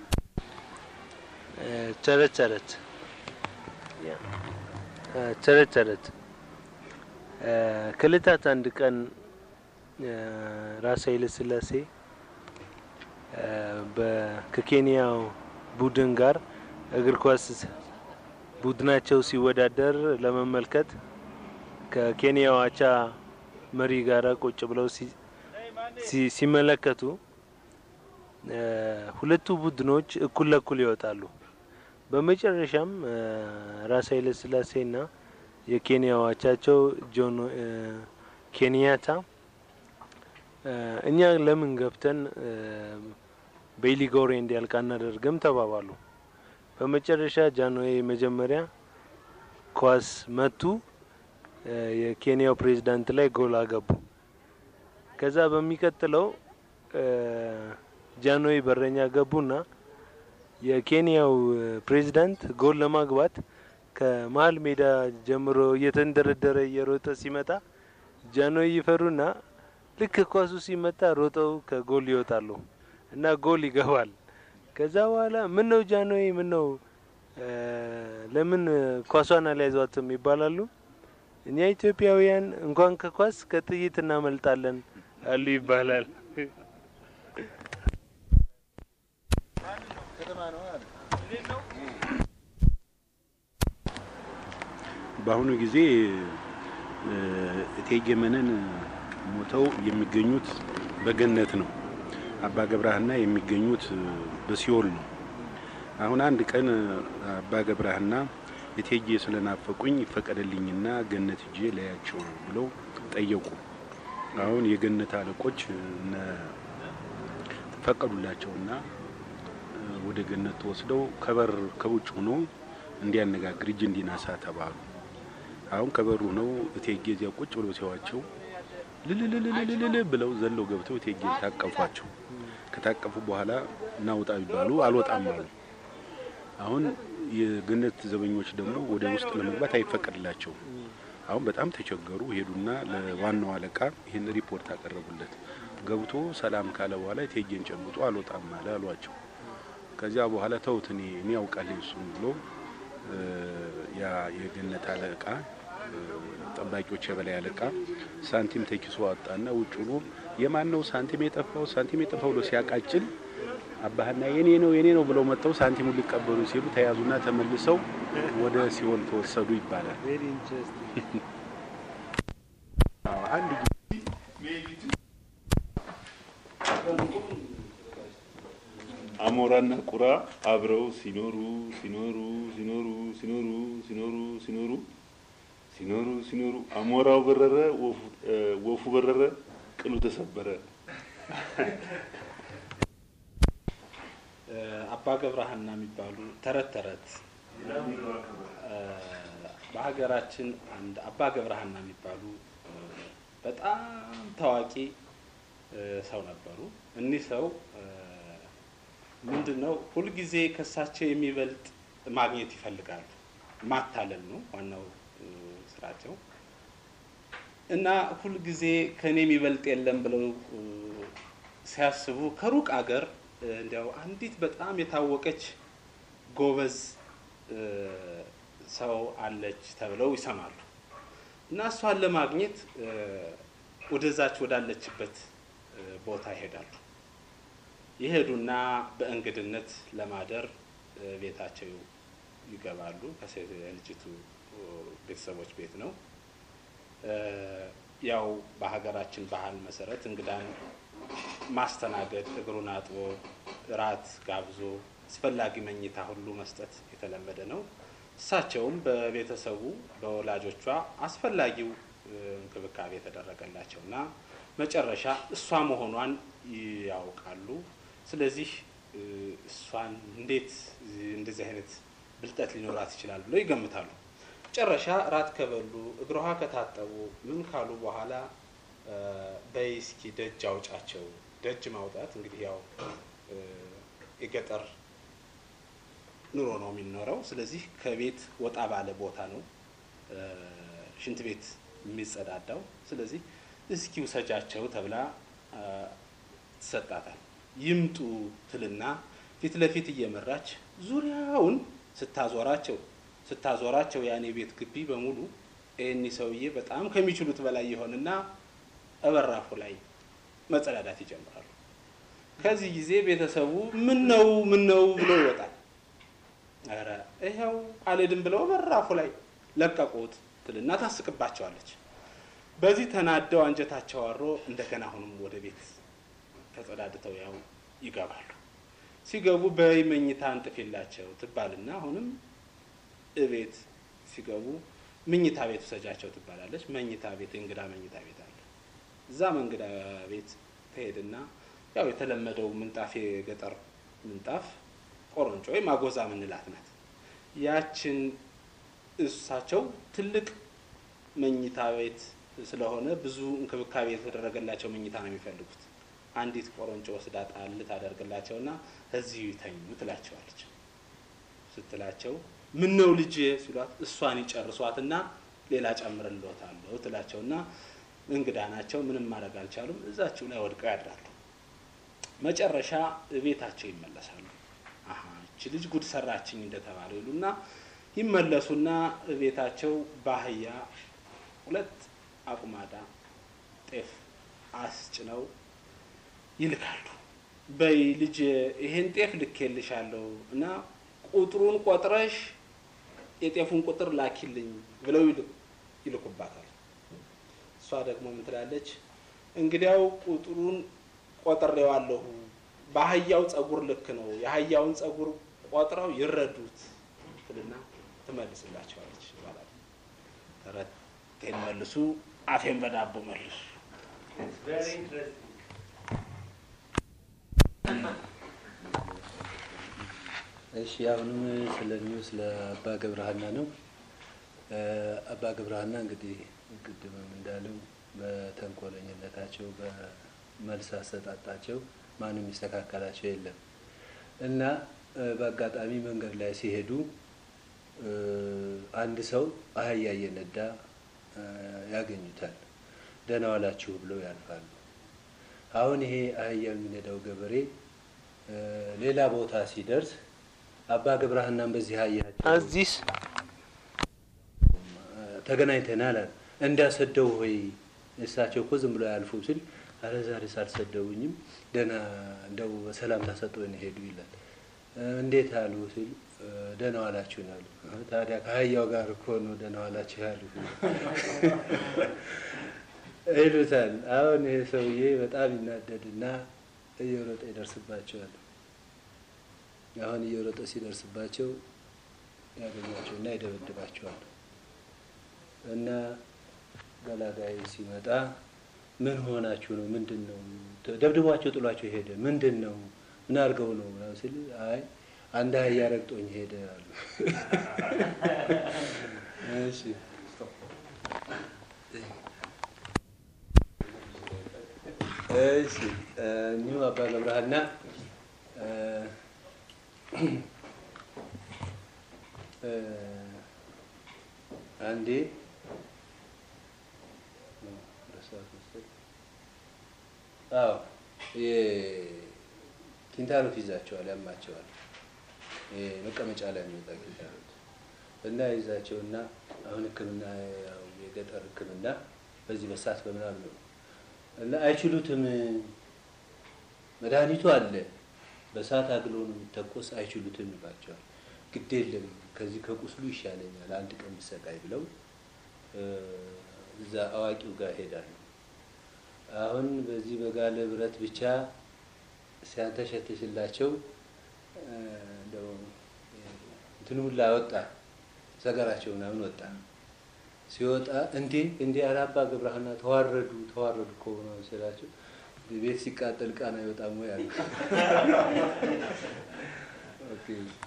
Speaker 4: ተረት ከለታት አንድ ቀን ራስ ኃይለ ሥላሴ ከኬንያው ቡድን ጋር እግር ኳስ ቡድናቸው ሲወዳደር ለመመልከት ከኬንያው አቻ መሪ ጋር ቁጭ ብለው ሲመለከቱ ሁለቱ ቡድኖች እኩል ለኩል ይወጣሉ በመጨረሻም ራስ ኃይለ ሥላሴና የኬንያው አቻቸው ጆን ኬንያታ እኛ ለምን ገብተን በኢሊጎሬ እንዲያልቅ አናደርግም ተባባሉ በመጨረሻ ጃንሆይ መጀመሪያ ኳስ መቱ የኬንያው ፕሬዝዳንት ላይ ጎል አገቡ ከዛ በሚቀጥለው ጃንሆይ በረኛ ገቡና የኬንያው ፕሬዝዳንት ጎል ለማግባት ከመሃል ሜዳ ጀምሮ እየተንደረደረ እየሮጠ ሲመጣ ጃንሆይ ይፈሩና ልክ ኳሱ ሲመታ ሮጠው ከጎል ይወጣሉ እና ጎል ይገባል ከዛ በኋላ ምን ነው ጃንሆይ ምን ነው ለምን ኳሷን አልያዟትም ይባላሉ እኛ ኢትዮጵያውያን እንኳን ከኳስ ከጥይት እናመልጣለን አሉ ይባላል።
Speaker 7: በአሁኑ ጊዜ እቴጌ መነን ሞተው የሚገኙት በገነት ነው። አባ ገብረሃና የሚገኙት በሲኦል ነው። አሁን አንድ ቀን አባ ገብረሃና እቴጌ ስለናፈቁኝ ይፈቀደልኝና ገነት ሄጄ ላያቸው ብለው ጠየቁ። አሁን የገነት አለቆች ፈቀዱላቸውና ወደ ገነት ወስደው ከበር ከውጭ ሆኖ እንዲያነጋግር እጅ እንዲናሳ ተባሉ። አሁን ከበሩ ነው እቴጌ እዚያ ቁጭ ብለው ሲያዋቸው ልልልልልል ብለው ዘለው ገብተው እቴጌ ታቀፏቸው። ከታቀፉ በኋላ ናውጣ ቢባሉ አልወጣም አሉ። አሁን የገነት ዘበኞች ደግሞ ወደ ውስጥ ለመግባት አይፈቀድላቸው። አሁን በጣም ተቸገሩ። ሄዱና ለዋናው አለቃ ይሄን ሪፖርት አቀረቡለት። ገብቶ ሰላም ካለ በኋላ እቴጌን ጨምጦ አልወጣም አሏቸው። ከዚያ በኋላ ተውት እኔ ያውቃለሁ እሱን ብሎ ያ የገነት አለቃ ጠባቂዎች የበላይ አለቃ ሳንቲም ተኪሶ አጣና ውጭ ሆኖ የማን ነው ሳንቲም የጠፋው ብሎ ሲያቃጭል አባህና የኔ ነው ብለው መጣው ሳንቲሙን ሊቀበሉ ሲሉ ተያዙና ተመልሰው ወደ ሲኦል ተወሰዱ ይባላል።
Speaker 4: ቬሪ ኢንትረስቲንግ።
Speaker 7: አንድ
Speaker 8: አሞራና ቁራ አብረው ሲኖሩ አሞራው በረረ፣ ወፉ በረረ፣ ቅሉ ተሰበረ።
Speaker 9: አባ ገብረሃና የሚባሉ ተረት በሀገራችን አንድ አባ ገብረሃና የሚባሉ በጣም ታዋቂ ሰው ነበሩ። እኒህ ሰው ምንድነው ሁሉ ጊዜ ከሳቸው የሚበልጥ ማግኘት ይፈልጋሉ። ማታለል ነው ዋናው ስራቸው እና ሁሉ ጊዜ ከኔ የሚበልጥ የለም ብለው ሲያስቡ ከሩቅ አገር እንዲያው አንዲት በጣም የታወቀች ጎበዝ ሰው አለች ተብለው ይሰማሉ እና እሷን ለማግኘት ወደዛች ወዳለችበት ቦታ ይሄዳሉ። ይሄዱና በእንግድነት ለማደር ቤታቸው ይገባሉ። ከልጅቱ ቤተሰቦች ቤት ነው። ያው በሀገራችን ባህል መሰረት እንግዳን ማስተናገድ፣ እግሩን አጥቦ ራት ጋብዞ አስፈላጊ መኝታ ሁሉ መስጠት የተለመደ ነው። እሳቸውም በቤተሰቡ በወላጆቿ አስፈላጊው እንክብካቤ የተደረገላቸውና መጨረሻ እሷ መሆኗን ያውቃሉ። ስለዚህ እሷን እንዴት እንደዚህ አይነት ብልጠት ሊኖራት ይችላል ብለው ይገምታሉ። መጨረሻ ራት ከበሉ እግሯ ከታጠቡ ምን ካሉ በኋላ በይስኪ ደጅ አውጫቸው። ደጅ ማውጣት እንግዲህ ያው የገጠር ኑሮ ነው የሚኖረው። ስለዚህ ከቤት ወጣ ባለ ቦታ ነው ሽንት ቤት የሚጸዳዳው። ስለዚህ እስኪ ውሰጃቸው ተብላ ትሰጣታል። ይምጡ ትልና ፊት ለፊት እየመራች ዙሪያውን ስታዞራቸው ያኔ ቤት ግቢ በሙሉ እኒ ሰውዬ በጣም ከሚችሉት በላይ ይሆንና እበራፉ ላይ መጸዳዳት ይጀምራሉ። ከዚህ ጊዜ ቤተሰቡ ምን ነው ብሎ ይወጣል። አረ ይሄው አልሄድም ብለው በራፉ ላይ ለቀቁት ትልና ታስቅባቸዋለች። በዚህ ተናደው አንጀታቸው አሮ እንደገና አሁንም ወደ ቤት ተጸዳድተው ያው ይገባሉ። ሲገቡ በመኝታ አንጥፊላቸው ትባልና አሁንም እቤት ሲገቡ መኝታ ቤት ወሰጃቸው ትባላለች። መኝታ ቤት እንግዳ መኝታ ቤት አለ። እዛ መንገዳ ቤት ትሄድና ያው የተለመደው ምንጣፍ የገጠር ምንጣፍ ቆሮንጮ ወይ ማጎዛ ምንላት ናት። ያችን እሳቸው ትልቅ መኝታ ቤት ስለሆነ ብዙ እንክብካቤ የተደረገላቸው መኝታ ነው የሚፈልጉት። አንዲት ቆሮንጮ ወስዳ ጣል ታደርግላቸውና እዚሁ ይተኙ ትላቸዋለች። ስትላቸው ምን ነው ልጅ ሲሏት እሷን ይጨርሷትና ሌላ ጨምርልዎታለሁ ትላቸውና እንግዳ ናቸው ምንም ማድረግ አልቻሉም። እዛቸው ላይ ወድቀው ያድራሉ። መጨረሻ ቤታቸው ይመለሳሉ። እቺ ልጅ ጉድ ሰራችኝ እንደተባለው ይሉና ይመለሱና ቤታቸው ባህያ ሁለት አቁማዳ ጤፍ አስጭነው ይልካሉ። በይ ልጅ ይሄን ጤፍ ልኬልሻለሁ እና ቁጥሩን ቆጥረሽ የጤፉን ቁጥር ላኪልኝ ብለው ይልኩባታል። እሷ ደግሞ ምን ትላለች? እንግዲያው ቁጥሩን ቆጥሬዋለሁ፣ በአህያው ጸጉር ልክ ነው፣ የአህያውን ጸጉር ቆጥረው ይረዱት ትልና ትመልስላቸዋለች ይባላል። ተረቴን መልሱ አፌን በዳቦ መልሱ።
Speaker 10: እሺ አሁንም ስለ አባ ገብረሃና ነው። አባ ገብረሃና እንግዲህ ቅድምም እንዳለው በተንኮለኝነታቸው በመልስ አሰጣጣቸው ማንም ይስተካከላቸው የለም እና በአጋጣሚ መንገድ ላይ ሲሄዱ አንድ ሰው አህያ እየነዳ ያገኙታል። ደህና ዋላችሁ ብለው ያልፋሉ። አሁን ይሄ አህያ የሚነዳው ገበሬ ሌላ ቦታ ሲደርስ አባ ገብረሃናን በዚህ አህያቸው
Speaker 4: አዚስ
Speaker 10: ተገናኝተናል እንዳሰደው ሆይ እሳቸው እኮ ዝም ብለው ያልፉ ሲል አረ ዛሬ ሳልሰደውኝም ደህና እንደው በሰላም ተሰጥቶኝ ሄዱ ይላል። እንዴት አሉ ሲል ደህና ዋላችሁ አሉ። ታዲያ ከአህያው ጋር እኮ ነው ደህና ዋላችሁ ያሉ ይሉታል። አሁን ይሄ ሰውዬ በጣም ይናደድና እየሮጠ ይደርስባቸዋል። አሁን እየሮጠ ሲደርስባቸው ያገኛቸውና ይደበድባቸዋል። እና ገላጋይ ሲመጣ ምን ሆናችሁ ነው? ምንድነው? ደብድቧቸው ጥሏቸው ሄደ። ምንድነው? ምን አድርገው ነው ሲል አይ አንድ አህያ ረግጦኝ ሄደ አሉ። እሺ እሺ ኒው አባ ገብረሃና አንዴ ኪንታሮት ይዛቸዋል፣ ያማቸዋል። መቀመጫ ላይ የሚወጣ ኪንታሮት እና ይዛቸውና አሁን ሕክምና ያው የገጠር ሕክምና በዚህ በሳት በምናምን ነው እና አይችሉትም። መድኃኒቱ አለ በሳት አግሎ ነው የሚተኮስ፣ አይችሉትም ይባቸዋል። ግድ የለም ከዚህ ከቁስሉ ይሻለኛል አንድ ቀን ብሰቃይ ብለው እዛ አዋቂው ጋር ሄዳሉ። አሁን በዚህ በጋለ ብረት ብቻ ሲያንተሸትሽላቸው እንደው እንትኑ ሁላ ወጣ፣ ሰገራቸው ምናምን ወጣ። ሲወጣ እንዴ አባ ገብረሃና ተዋረዱ እኮ ነው ሲላቸው ቤት ሲቃጠል ቃና አይወጣም ወይ አሉ። ኦኬ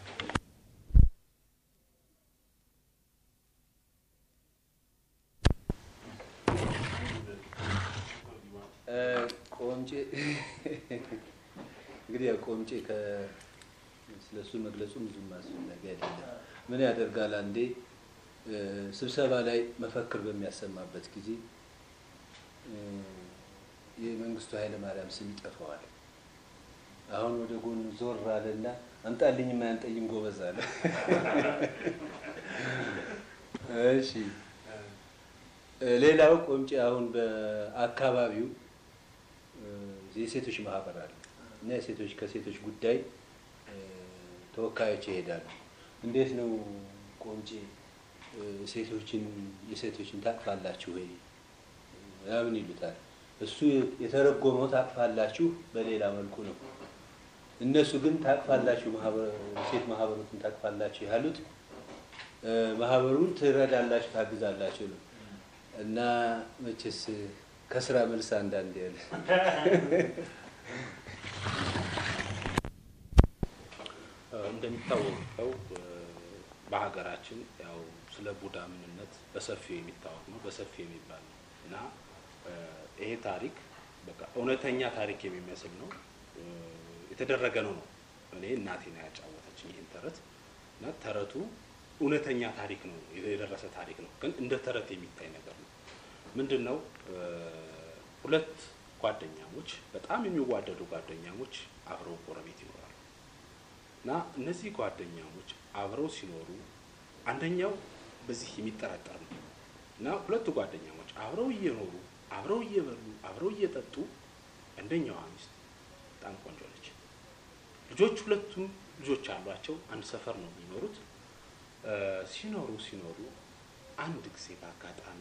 Speaker 10: ቆምጬ እንግዲህ ቆምጬ ስለሱ መግለጹ ብዙም አስፈላጊ አይደለም። ምን ያደርጋል አንዴ ስብሰባ ላይ መፈክር በሚያሰማበት ጊዜ የመንግስቱ ኃይለ ማርያም ስም ይጠፋዋል። አሁን ወደ ጎን ዞር አለና አንጣልኝ ማንጠይም ጎበዝ አለ። እሺ ሌላው ቆምጬ አሁን በአካባቢው የሴቶች ማህበር አለ እና የሴቶች ከሴቶች ጉዳይ ተወካዮች ይሄዳሉ። እንዴት ነው ቆምጬ የሴቶችን ታቅፋላችሁ ወይ ያምን ይሉታል። እሱ የተረጎመው ታቅፋላችሁ በሌላ መልኩ ነው። እነሱ ግን ታቅፋላችሁ ሴት ማህበሩን ታቅፋላችሁ ያሉት ማህበሩን ትረዳላችሁ ታግዛላችሁ ነው። እና መቼስ ከስራ መልስ አንዳንድ ያለ
Speaker 9: እንደሚታወቀው በሀገራችን ያው ስለ ቡዳ ምንነት በሰፊው የሚታወቅ ነው፣ በሰፊው የሚባል ነው እና ይሄ ታሪክ በቃ እውነተኛ ታሪክ የሚመስል ነው፣ የተደረገ ነው። እኔ እናቴ ነው ያጫወተችኝ ይሄን ተረት እና ተረቱ እውነተኛ ታሪክ ነው፣ የደረሰ ታሪክ ነው፣ ግን እንደ ተረት የሚታይ ነገር ነው። ምንድነው? ሁለት ጓደኛሞች በጣም የሚዋደዱ ጓደኛሞች አብረው ጎረቤት ይኖራሉ እና እነዚህ ጓደኛሞች አብረው ሲኖሩ አንደኛው በዚህ የሚጠራጠር ነው እና ሁለቱ ጓደኛሞች አብረው እየኖሩ አብረው እየበሉ አብረው እየጠጡ አንደኛዋ ሚስት በጣም ቆንጆ ነች። ልጆች ሁለቱም ልጆች አሏቸው። አንድ ሰፈር ነው የሚኖሩት። ሲኖሩ አንድ ጊዜ በአጋጣሚ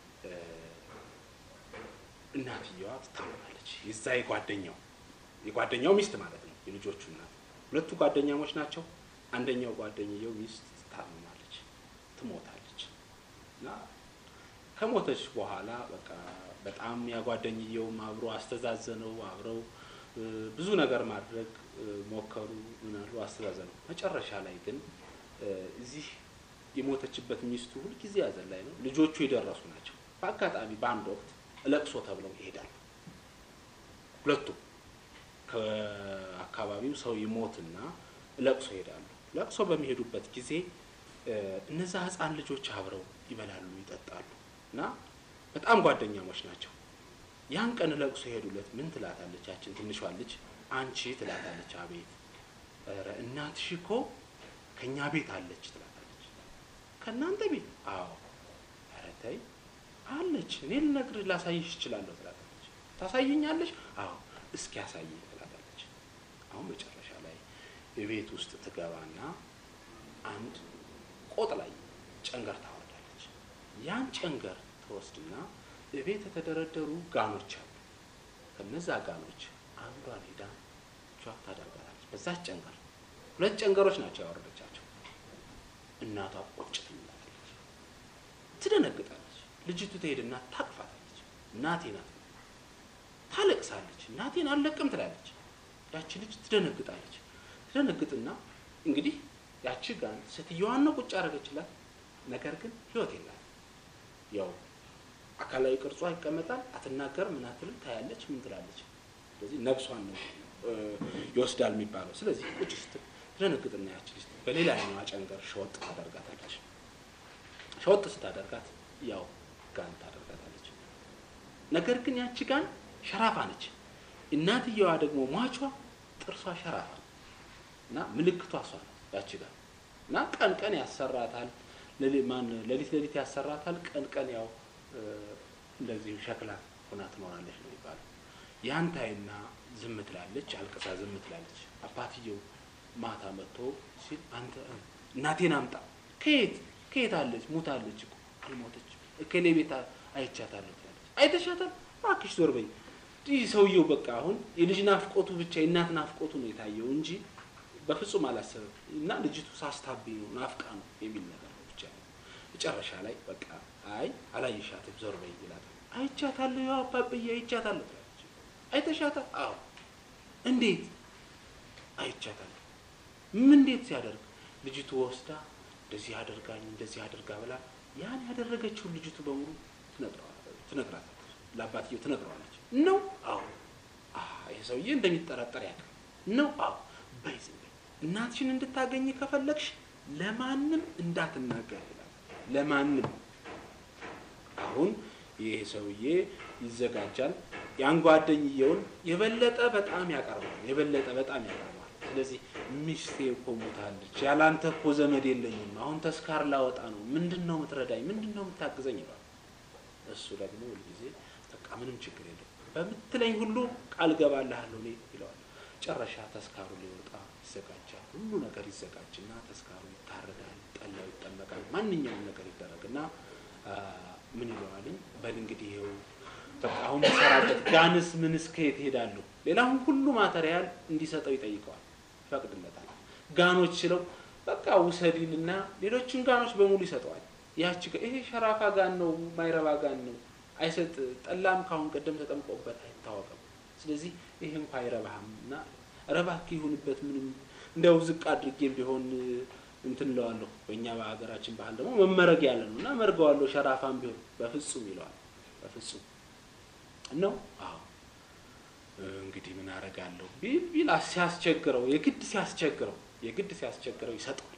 Speaker 9: እናትየዋ ትታመማለች። የዛ የጓደኛው ሚስት ማለት ነው፣ የልጆቹ እናት። ሁለቱ ጓደኛሞች ናቸው። አንደኛው ጓደኛው ሚስት ትታመማለች፣ ትሞታለች። እና ከሞተች በኋላ በቃ በጣም ያጓደኛው አብሮ አስተዛዘነው፣ አብረው ብዙ ነገር ማድረግ ሞከሩ፣ ምናሉ አስተዛዘነው። መጨረሻ ላይ ግን እዚህ የሞተችበት ሚስቱ ሁሉ ጊዜ ያዘን ላይ ነው። ልጆቹ የደረሱ ናቸው። በአጋጣሚ በአንድ ወቅት ለቅሶ ተብለው ይሄዳሉ። ሁለቱ ከአካባቢው ሰው ይሞትና ለቅሶ ይሄዳሉ። ለቅሶ በሚሄዱበት ጊዜ እነዛ ህፃን ልጆች አብረው ይበላሉ፣ ይጠጣሉ እና በጣም ጓደኛሞች ናቸው። ያን ቀን ለቅሶ ሄዱለት። ምን ትላታለች ያችን ትንሿ ልጅ? አንቺ ትላታለች። አቤት። ኧረ እናትሽ እኮ ከኛ ቤት አለች ትላታለች። ከእናንተ ቤት? አዎ። ኧረ ተይ አለች፣ እኔ ልነግርህ ላሳይሽ እችላለሁ ትላታለች። ታሳይኛለሽ? አዎ። እስኪ ያሳይኝ ትላታለች። አሁን መጨረሻ ላይ የቤት ውስጥ ትገባና አንድ ቆጥ ላይ ጨንገር ታወርዳለች። ያን ጨንገር ተወስድና ቤት የተደረደሩ ጋኖች አሉ። ከነዛ ጋኖች አንዷን ሄዳ ታደርጋለች። በዛች ጨንገር 2 ጨንገሮች ናቸው ያወረደቻቸው። እናቷ ቁጭ ትላለች፣ ትደነግጣለች። ልጅቱ ትሄድና ታቅፋታለች። እናቴ ናት። ታለቅሳለች። እናቴን አልለቅም ትላለች። ያቺ ልጅ ትደነግጥና እንግዲህ ያቺ ጋን ሴትዮዋን ነው ቁጭ አደረገችላት። ነገር ግን ህይወት የላት። ያው አካላዊ ቅርጿ ይቀመጣል፣ አትናገር፣ ምን አትልም፣ ታያለች፣ ምን ትላለች። ስለዚህ ነፍሷን ነው ይወስዳል የሚባለው። ስለዚህ ቁጭ ስትል ትደነግጥና ያቺ ልጅ በሌላኛው ጨንገር ሸወጥ ታደርጋታለች። ሸወጥ ስታደርጋት ያው ጋን ታደርጋታለች። ነገር ግን ያቺ ጋን ሸራፋ ነች። እናትየዋ ደግሞ ሟቿ ጥርሷ ሸራፋ ነው እና ምልክቷ እሷ ነው ያቺ ጋን። እና ቀን ቀን ያሰራታል፣ ሌሊት ያሰራታል። ቀን ያው እንደዚህ ሸክላ ሆና ትኖራለች ነው የሚባለው። ያን ታይና ዝም ትላለች፣ አልቅሳ ዝም ትላለች። አባትየው ማታ መጥቶ ሲል አንተ እናቴን አምጣ። ከየት አለች? ሞታለች እኮ። አልሞተች፣ እከሌ ቤት አይቻታለሁ ትላለች። አይተሻታል? እባክሽ ዞር በይ። ይህ ሰውየው በቃ አሁን የልጅ ናፍቆቱ ብቻ የእናት ናፍቆቱ ነው የታየው እንጂ በፍጹም አላሰበም። እና ልጅቱ ሳስታብኝ ነው ናፍቃ ነው የሚል ነገር ብቻ ነው። መጨረሻ ላይ በቃ አይ አላየሻትም ዞር በይ ይላል። አይቻታለሁ፣ ያው አባብዬ አይቻታለሁ ትላለች። አይተሻታል? አዎ። እንዴት? አይቻታለሁ። ምን እንዴት ሲያደርግ? ልጅቱ ወስዳ እንደዚህ አድርጋ ብላ ያን ያደረገችው ልጅቱ በሙሉ ትነግራታለች። ለአባትየው ትነግረዋለች። ነው? አዎ። ይሄ ሰውዬ እንደሚጠራጠር ያውቃል። ነው? አዎ። በይ ዝም በይ። እናትሽን እንድታገኝ ከፈለግሽ ለማንም እንዳትናገር ይላል። ለማንም። አሁን ይሄ ሰውዬ ይዘጋጃል። ያን ጓደኛውን የበለጠ በጣም ያቀርባል። ስለዚህ ሚስቴ እኮ ሞታለች፣ ያላንተ እኮ ዘመድ የለኝም፣ አሁን ተስካር ላወጣ ነው፣ ምንድነው የምትረዳኝ፣ ምንድነው የምታግዘኝ ይላል። እሱ ደግሞ ሁልጊዜ በቃ ምንም ችግር የለም በምትለኝ ሁሉ ቃል ገባልሃለሁ እኔ ይለዋል። ጨረሻ ተስካሩ ሊወጣ ይዘጋጃል። ሁሉ ነገር ይዘጋጅና ተስካሩ ይታረዳል፣ ጠላው ይጠመቃል፣ ማንኛውም ነገር ይደረግና ምን ይለዋልኝ? በል እንግዲህ ይኸው በቃ አሁን ሰራበት ጋንስ ምንስ ከየት ሄዳለሁ? ሌላውን ሁሉ ማተሪያል እንዲሰጠው ይጠይቀዋል። ይፈቅድለታል። ጋኖች ስለው በቃ ውሰዲልና ሌሎችን ጋኖች በሙሉ ይሰጠዋል። ያቺ ይሄ ሸራፋ ጋን ነው፣ ማይረባ ጋን ነው፣ አይሰጥ። ጠላም ካሁን ቀደም ተጠምቆበት አይታወቅም። ስለዚህ ይሄ እንኳን አይረባህምና ረባክ ይሁንበት፣ ምንም እንደው ዝቅ አድርጌም ቢሆን እንትን ለዋለሁ። በእኛ በሀገራችን ባህል ደግሞ መመረግ ያለ ነውና መርገዋለሁ፣ ሸራፋም ቢሆን በፍጹም ይለዋል። በፍጹም ነው? አዎ። እንግዲህ ምን አረጋለሁ ቢል ሲያስቸግረው የግድ ሲያስቸግረው ይሰጠዋል።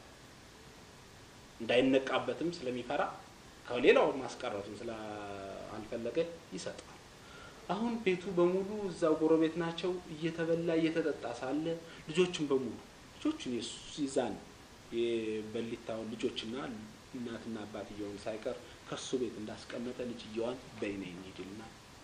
Speaker 9: እንዳይነቃበትም ስለሚፈራ ከሌላው ማስቀረቱን ስላልፈለገ ይሰጠዋል። አሁን ቤቱ በሙሉ እዛው ጎረቤት ናቸው። እየተበላ እየተጠጣ ሳለ ልጆችን በሙሉ ልጆችን ይዛን የበሊታውን ልጆችና እናትና አባትየውን ሳይቀር ከሱ ቤት እንዳስቀመጠ ልጅየዋን በይነኝ ይድልና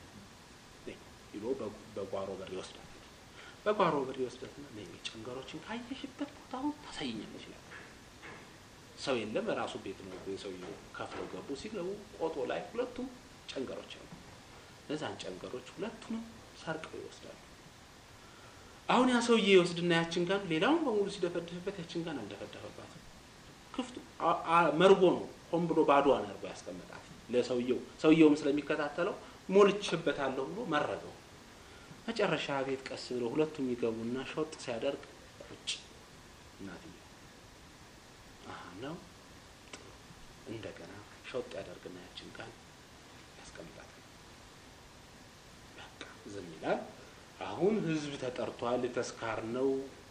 Speaker 9: ብሎ በጓሮ በር ይወስዳል። በጓሮ በር ይወስዳትና ነኝ ጨንገሮችን ካየሽበት ቦታው ታሳይኛለሽ ይላል። ሰው የለም ራሱ ቤት ነው የሰውየው ከፍለው ገቡ። ሲገቡ ቆጦ ላይ ሁለቱም ጨንገሮች አሉ። እነዛን ጨንገሮች ሁለቱንም ሰርቀው ይወስዳሉ። አሁን ያ ሰውዬ ይወስድና ያችን ጋር ሌላውን በሙሉ ሲደፈድፍበት ያችን ጋር አልደፈደፈባትም። ክፍቱ መርጎ ነው ሆን ብሎ ባዶዋን አርጎ ያስቀመጣት ለሰውየውም ስለሚከታተለው ሞልችበታለሁ ብሎ መረገው። መጨረሻ ቤት ቀስ ብሎ ሁለቱም ይገቡና ሾጥ ሲያደርግ ቁጭ እናትዬ ነው እንደገና ሾጥ ያደርግና ያችን ጋር ያስቀምጣታል። በቃ ዝም ይላል። አሁን ህዝብ ተጠርቷል። ተስካር ነው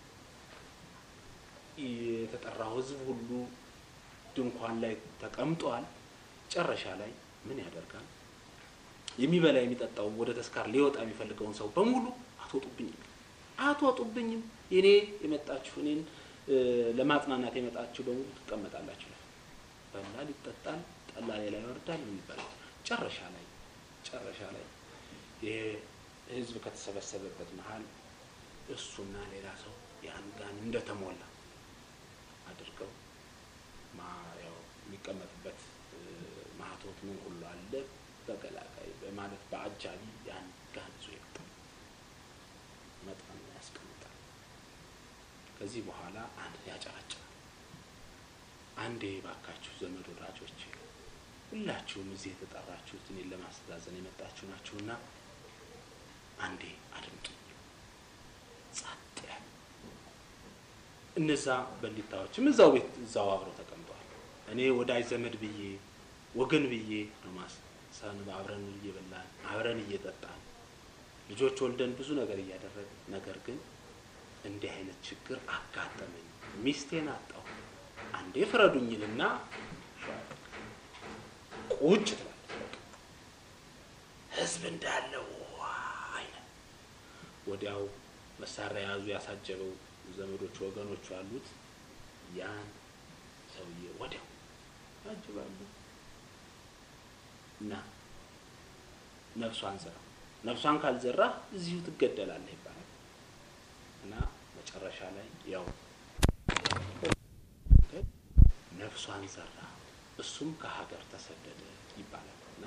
Speaker 9: የተጠራው ህዝብ ሁሉ ድንኳን ላይ ተቀምጧል። ጨረሻ ላይ ምን ያደርጋል? የሚበላ የሚጠጣው ወደ ተስካር ሊወጣ የሚፈልገውን ሰው በሙሉ አትወጡብኝም የኔ የመጣችሁ እኔን ለማጥናናት የመጣችሁ በሙሉ ተቀመጣላችሁ። በላ ሊጠጣል ጠላ ሌላ ይወርዳል የሚባለው ጨረሻ ላይ የህዝብ ከተሰበሰበበት መሃል እሱና ሌላ ሰው ያን ጋር እንደተሞላ አድርገው ያው የሚቀመጥበት ማህቶት ምን ሁሉ አለ በገላጋይ በማለት በአጃቢ ያን ጋር ይዞ ይወጣል። መጣን ያስቀምጣል። ከዚህ በኋላ አንድ ያጨራጨራል። አንዴ ባካችሁ ዘመድ ወዳጆች ሁላችሁም እዚህ የተጠራችሁት እኔን ለማስተዛዘን የመጣችሁ ናችሁና አንዴ አድምጡ። ጸጥ ያለ እነዛ በሊታዎችም እዛው ቤት እዛው አብረው ተቀምጠዋል። እኔ ወዳጅ ዘመድ ብዬ ወገን ብዬ ነው ማሰን አብረን እየበላን አብረን እየጠጣን ልጆች ወልደን ብዙ ነገር እያደረግን ነገር ግን እንዲህ አይነት ችግር አጋጠመኝ። ሚስቴን አጣሁ። አንዴ ፍረዱኝልና ቁጭ ትላለች። ህዝብ እንዳለው አይነት ወዲያው መሳሪያ ያዙ ያሳጀበው ዘመዶች ወገኖች አሉት። ያን ሰውዬ ወዲያው ያጅባሉ እና ነፍሷን ካልዘራ እዚሁ ትገደላለህ ይባላል። እና መጨረሻ ላይ ያው ነፍሷን ዘራ እሱም ከሀገር ተሰደደ ይባላል። እና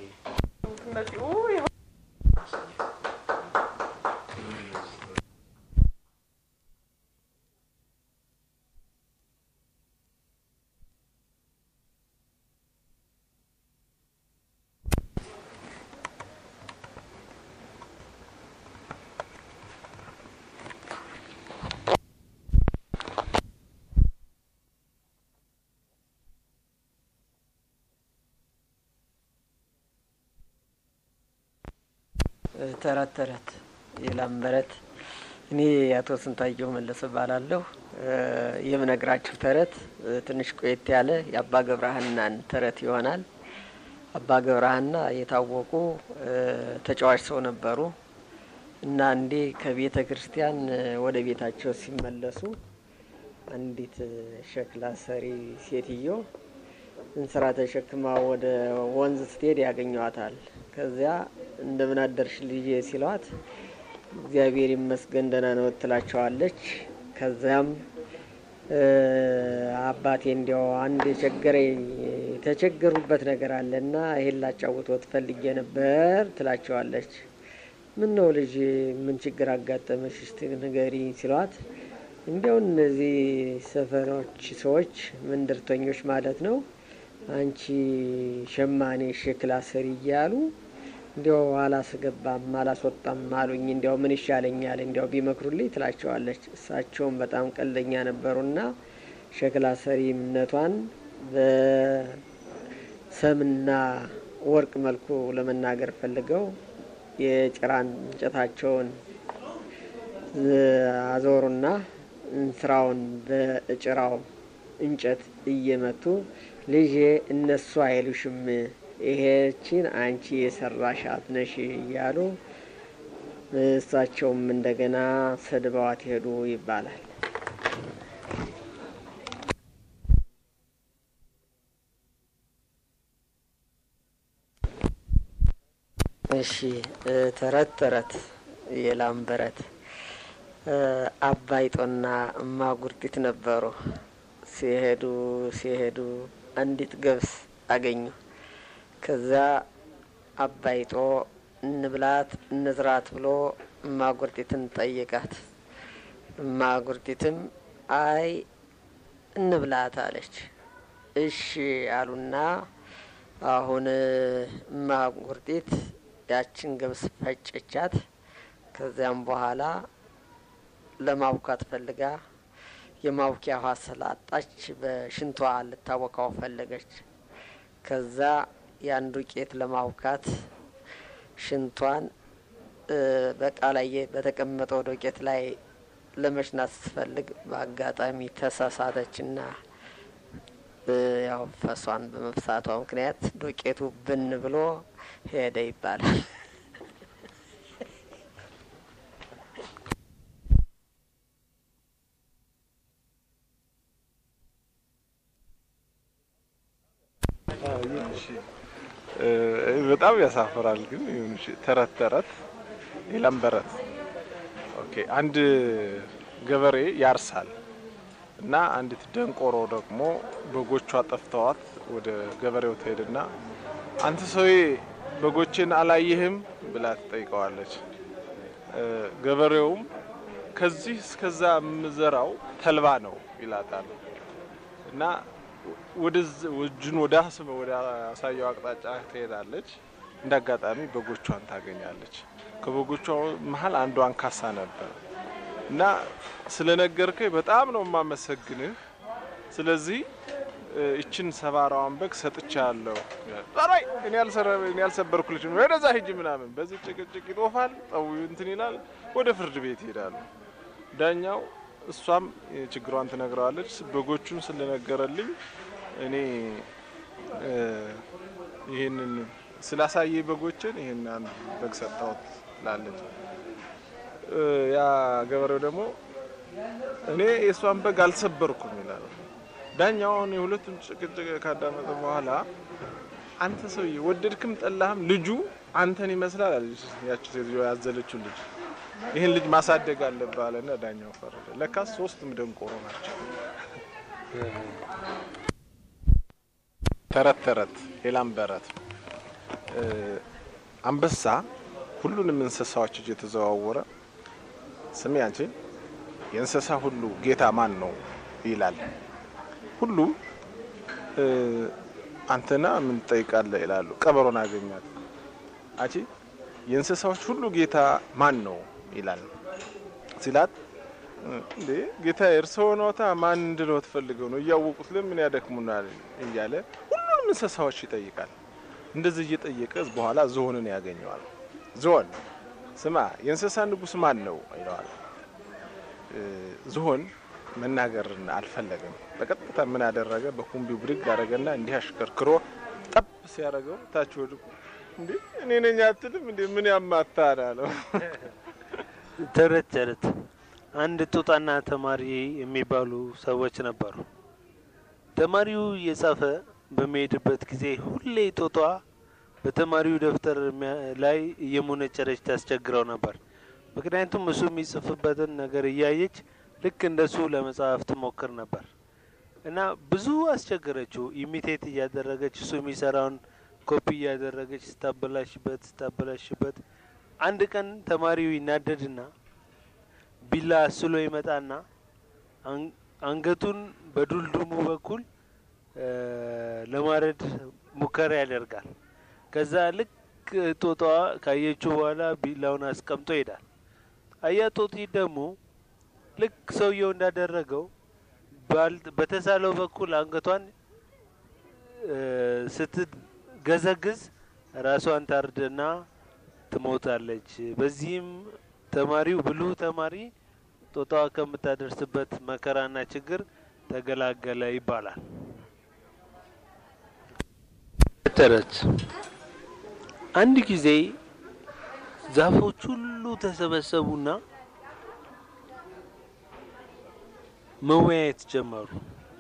Speaker 11: ተረት የላምበረት እኔ አቶ ስንታየሁ መለሰ ባላለሁ የምነግራችሁ ተረት ትንሽ ቆየት ያለ የአባ ገብረሃናን ተረት ይሆናል። አባ ገብረሃና የታወቁ ተጫዋች ሰው ነበሩ እና አንዴ ከቤተ ክርስቲያን ወደ ቤታቸው ሲመለሱ አንዲት ሸክላ ሰሪ ሴትዮ እንስራ ተሸክማ ወደ ወንዝ ስትሄድ ያገኟታል። ከዚያ እንደምን አደርሽ ልጄ ሲሏት እግዚአብሔር ይመስገን ደህና ነው ትላቸዋለች። ከዚያም አባቴ እንዲያው አንድ የተቸገሩበት ነገር አለና ይሄን ላጫውቶት ፈልጌ ነበር ትላቸዋለች። ምን ነው ልጅ ምን ችግር አጋጠመሽ እስቲ ንገሪ ሲሏት እንዲያው እነዚህ ሰፈሮች ሰዎች መንደርተኞች ማለት ነው አንቺ ሸማኔ ሸክላ ሰሪ እያሉ እንዲያው አላስገባም አላስወጣም አሉኝ። እንዲያው ምን ይሻለኛል እንዲያው ቢመክሩልኝ ትላቸዋለች። እሳቸውም በጣም ቀልደኛ ነበሩና ሸክላ ሰሪነቷን በሰምና ወርቅ መልኩ ለመናገር ፈልገው የጭራ እንጨታቸውን አዞሩና እንስራውን በጭራው እንጨት እየመቱ ልጄ እነሱ አይሉሽም ይሄችን አንቺ የሰራሻት ነሽ እያሉ እሳቸውም እንደገና ሰድበዋት ሄዱ ይባላል። እሺ ተረት የላምበረት አባይጦና እማጉርቲት ነበሩ። ሲሄዱ አንዲት ገብስ አገኙ። ከዛ አባይጦ እንብላት እንዝራት ብሎ እማጉርቲትን ጠየቃት። እማጉርቲትም አይ እንብላት አለች። እሺ አሉና አሁን እማጉርቲት ያችን ገብስ ፈጨቻት። ከዚያም በኋላ ለማውካት ፈልጋ የማውኪያ ውሃ ስላጣች በሽንቷ ልታወካው ፈለገች። ከዛ ያን ዱቄት ለማውካት ሽንቷን በቃ ላይ በተቀመጠው ዱቄት ላይ ለመሽናት ስትፈልግ በአጋጣሚ ተሳሳተችና ያው ፈሷን በመፍሳቷ ምክንያት ዱቄቱ ብን ብሎ ሄደ ይባላል።
Speaker 12: በጣም ያሳፍራል ግን ተረት የላምበረት ኦኬ። አንድ ገበሬ ያርሳል እና አንዲት ደንቆሮ ደግሞ በጎቿ ጠፍተዋት ወደ ገበሬው ትሄድና አንተ ሰውዬ በጎችን አላየህም ብላ ትጠይቀዋለች። ገበሬውም ከዚህ እስከዛ ምዘራው ተልባ ነው ይላታል እና ወደ አሳየው አቅጣጫ ትሄዳለች። እንዳጋጣሚ በጎቿን ታገኛለች። ከበጎቿ መሀል አንዱ አንካሳ ነበር እና ስለነገርከኝ በጣም ነው ማመሰግንህ። ስለዚህ እቺን ሰባራዋን በግ ሰጥቻለሁ። ዛሬ እኔ ያልሰበርኩልሽ ነው ወደዛ ሂጂ ምናምን በዚህ ጭቅጭቅ ይጦፋል። ጠው እንትን ይላል። ወደ ፍርድ ቤት ይሄዳሉ። ዳኛው እሷም ችግሯን ትነግረዋለች። በጎቹን ስለነገረልኝ እኔ ይሄንን ስላሳየ በጎችን ይሄን አንድ በግ ሰጣሁት ላለች። ያ ገበሬው ደግሞ እኔ የሷን በግ አልሰበርኩም ይላል። ዳኛው የሁለቱን ጭቅጭቅ ካዳመጠ በኋላ አንተ ሰውዬ ወደድክም ጠላህም ልጁ አንተን ይመስላል አለች። ያቺ ሴትዮ ያዘለችው ልጅ ይሄን ልጅ ማሳደግ አለበት አለና ዳኛው ፈረደ። ለካስ ሶስቱም ደንቆሮ ናቸው። ተረት የላምበረት አንበሳ ሁሉንም እንስሳዎች እየተዘዋወረ ስሚ አንቺ የእንስሳ ሁሉ ጌታ ማን ነው ይላል። ሁሉም አንተና ምን ጠይቃለህ ይላሉ። ቀበሮን አገኛት። አንቺ የእንስሳዎች ሁሉ ጌታ ማን ነው ይላል ሲላት እንዴ ጌታ እርሶ ነውታ ማን እንደሆነ ተፈልገው ነው እያወቁት ለምን ያደክሙናል እያለ ሁሉንም እንስሳዎች ይጠይቃል። እንደዚህ እየጠየቀ በኋላ ዝሆንን ያገኘዋል። ዝሆን ስማ የእንስሳ ንጉስ ማን ነው ይለዋል። ዝሆን መናገርን አልፈለገም። በቀጥታ ምን አደረገ? በኩምቢው ብድግ አደረገና እንዲህ አሽከርክሮ ጠብ ሲያደርገው ታች ወድቆ እንዴ እኔ ነኝ አትልም እንዴ ምን ያማታል አለው።
Speaker 4: ተረት አንድ ጦጣና ተማሪ የሚባሉ ሰዎች ነበሩ። ተማሪው እየጻፈ በሚሄድበት ጊዜ ሁሌ ጦጣ በተማሪው ደብተር ላይ እየሞነጨረች ታስቸግረው ነበር። ምክንያቱም እሱ የሚጽፍበትን ነገር እያየች ልክ እንደሱ ለመጻፍ ትሞክር ነበር እና ብዙ አስቸገረችው። ኢሚቴት እያደረገች እሱ የሚሰራውን ኮፒ እያደረገች ስታበላሽበት አንድ ቀን ተማሪው ይናደድና ቢላ አስሎ ይመጣና አንገቱን በዱልዱሙ በኩል ለማረድ ሙከራ ያደርጋል። ከዛ ልክ ጦጣዋ ካየችው በኋላ ቢላውን አስቀምጦ ይሄዳል። አያ ጦጢ ደግሞ ልክ ሰውየው እንዳደረገው በተሳለው በኩል አንገቷን ስትገዘግዝ ራሷን ታርድና ትሞታለች። በዚህም ተማሪው ብልሁ ተማሪ ጦጣዋ ከምታደርስበት መከራና ችግር ተገላገለ ይባላል። ተረት አንድ ጊዜ ዛፎች ሁሉ ተሰበሰቡና መወያየት ጀመሩ።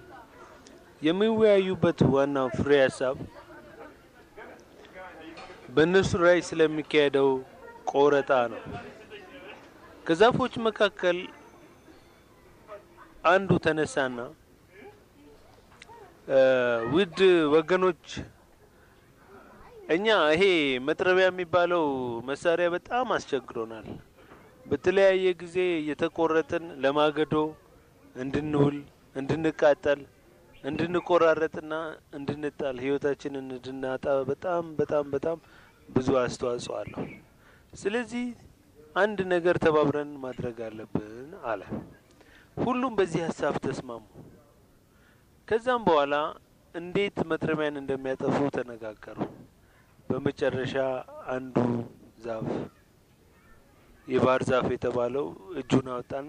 Speaker 4: የሚወያዩበት ዋናው ፍሬ ሀሳብ በእነሱ ላይ ስለሚካሄደው ቆረጣ ነው። ከዛፎች መካከል አንዱ ተነሳና ውድ ወገኖች እኛ ይሄ መጥረቢያ የሚባለው መሳሪያ በጣም አስቸግሮናል። በተለያየ ጊዜ እየተቆረጥን ለማገዶ እንድንውል፣ እንድንቃጠል፣ እንድንቆራረጥና እንድንጣል ህይወታችንን እንድናጣ በጣም ብዙ አስተዋጽኦ አለው። ስለዚህ አንድ ነገር ተባብረን ማድረግ አለብን አለ። ሁሉም በዚህ ሐሳብ ተስማሙ። ከዛም በኋላ እንዴት መጥረቢያን እንደሚያጠፉ ተነጋገሩ። በመጨረሻ አንዱ ዛፍ የባህር ዛፍ የተባለው እጁን አወጣና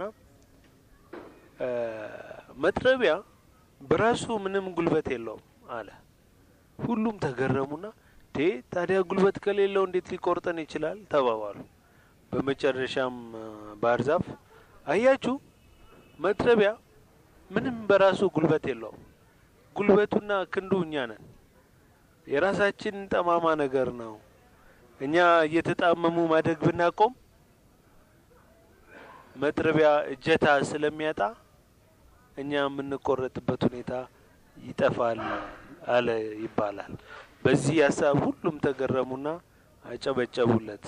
Speaker 4: መጥረቢያ በራሱ ምንም ጉልበት የለውም አለ። ሁሉም ተገረሙና ታዲያ ጉልበት ከሌለው እንዴት ሊቆርጠን ይችላል ተባባሉ። በመጨረሻም ባህር ዛፍ አያችሁ መጥረቢያ ምንም በራሱ ጉልበት የለውም፣ ጉልበቱና ክንዱ እኛ ነን። የራሳችን ጠማማ ነገር ነው። እኛ እየተጣመሙ ማደግ ብናቆም መጥረቢያ እጀታ ስለሚያጣ እኛ የምንቆረጥበት ሁኔታ ይጠፋል አለ ይባላል። በዚህ ሐሳብ ሁሉም ተገረሙና አጨበጨቡለት።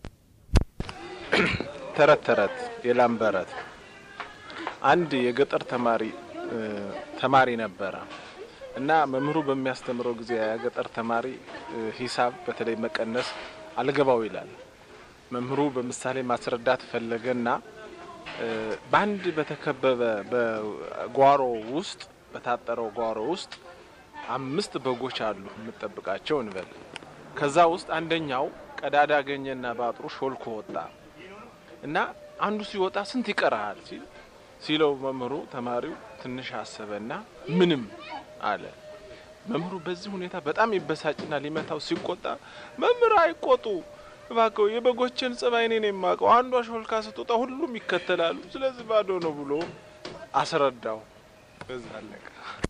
Speaker 12: ተረት የላምበረት አንድ የገጠር ተማሪ ነበረ እና መምህሩ በሚያስተምረው ጊዜ የገጠር ተማሪ ሂሳብ በተለይ መቀነስ አልገባው ይላል። መምህሩ በምሳሌ ማስረዳት ፈለገና ባንድ በተከበበ በጓሮ ውስጥ በታጠረው ጓሮ ውስጥ 5 በጎች አሉ የምትጠብቃቸው እንበል። ከዛ ውስጥ አንደኛው ቀዳዳ አገኘና ባጥሩ ሾልኮ ወጣ እና አንዱ ሲወጣ ስንት ይቀራል ሲለው መምህሩ ተማሪው ትንሽ አሰበና ምንም አለ። መምህሩ በዚህ ሁኔታ በጣም ይበሳጭና ሊመታው ሲቆጣ መምህር አይቆጡ እባክዎ የበጎችን ጸባይ እኔ ነኝ የማውቀው፣ አንዷ ሾልካ ስትወጣ ሁሉም ይከተላሉ፣ ስለዚህ ባዶ ነው ብሎ አስረዳው። በዛ አለቀ።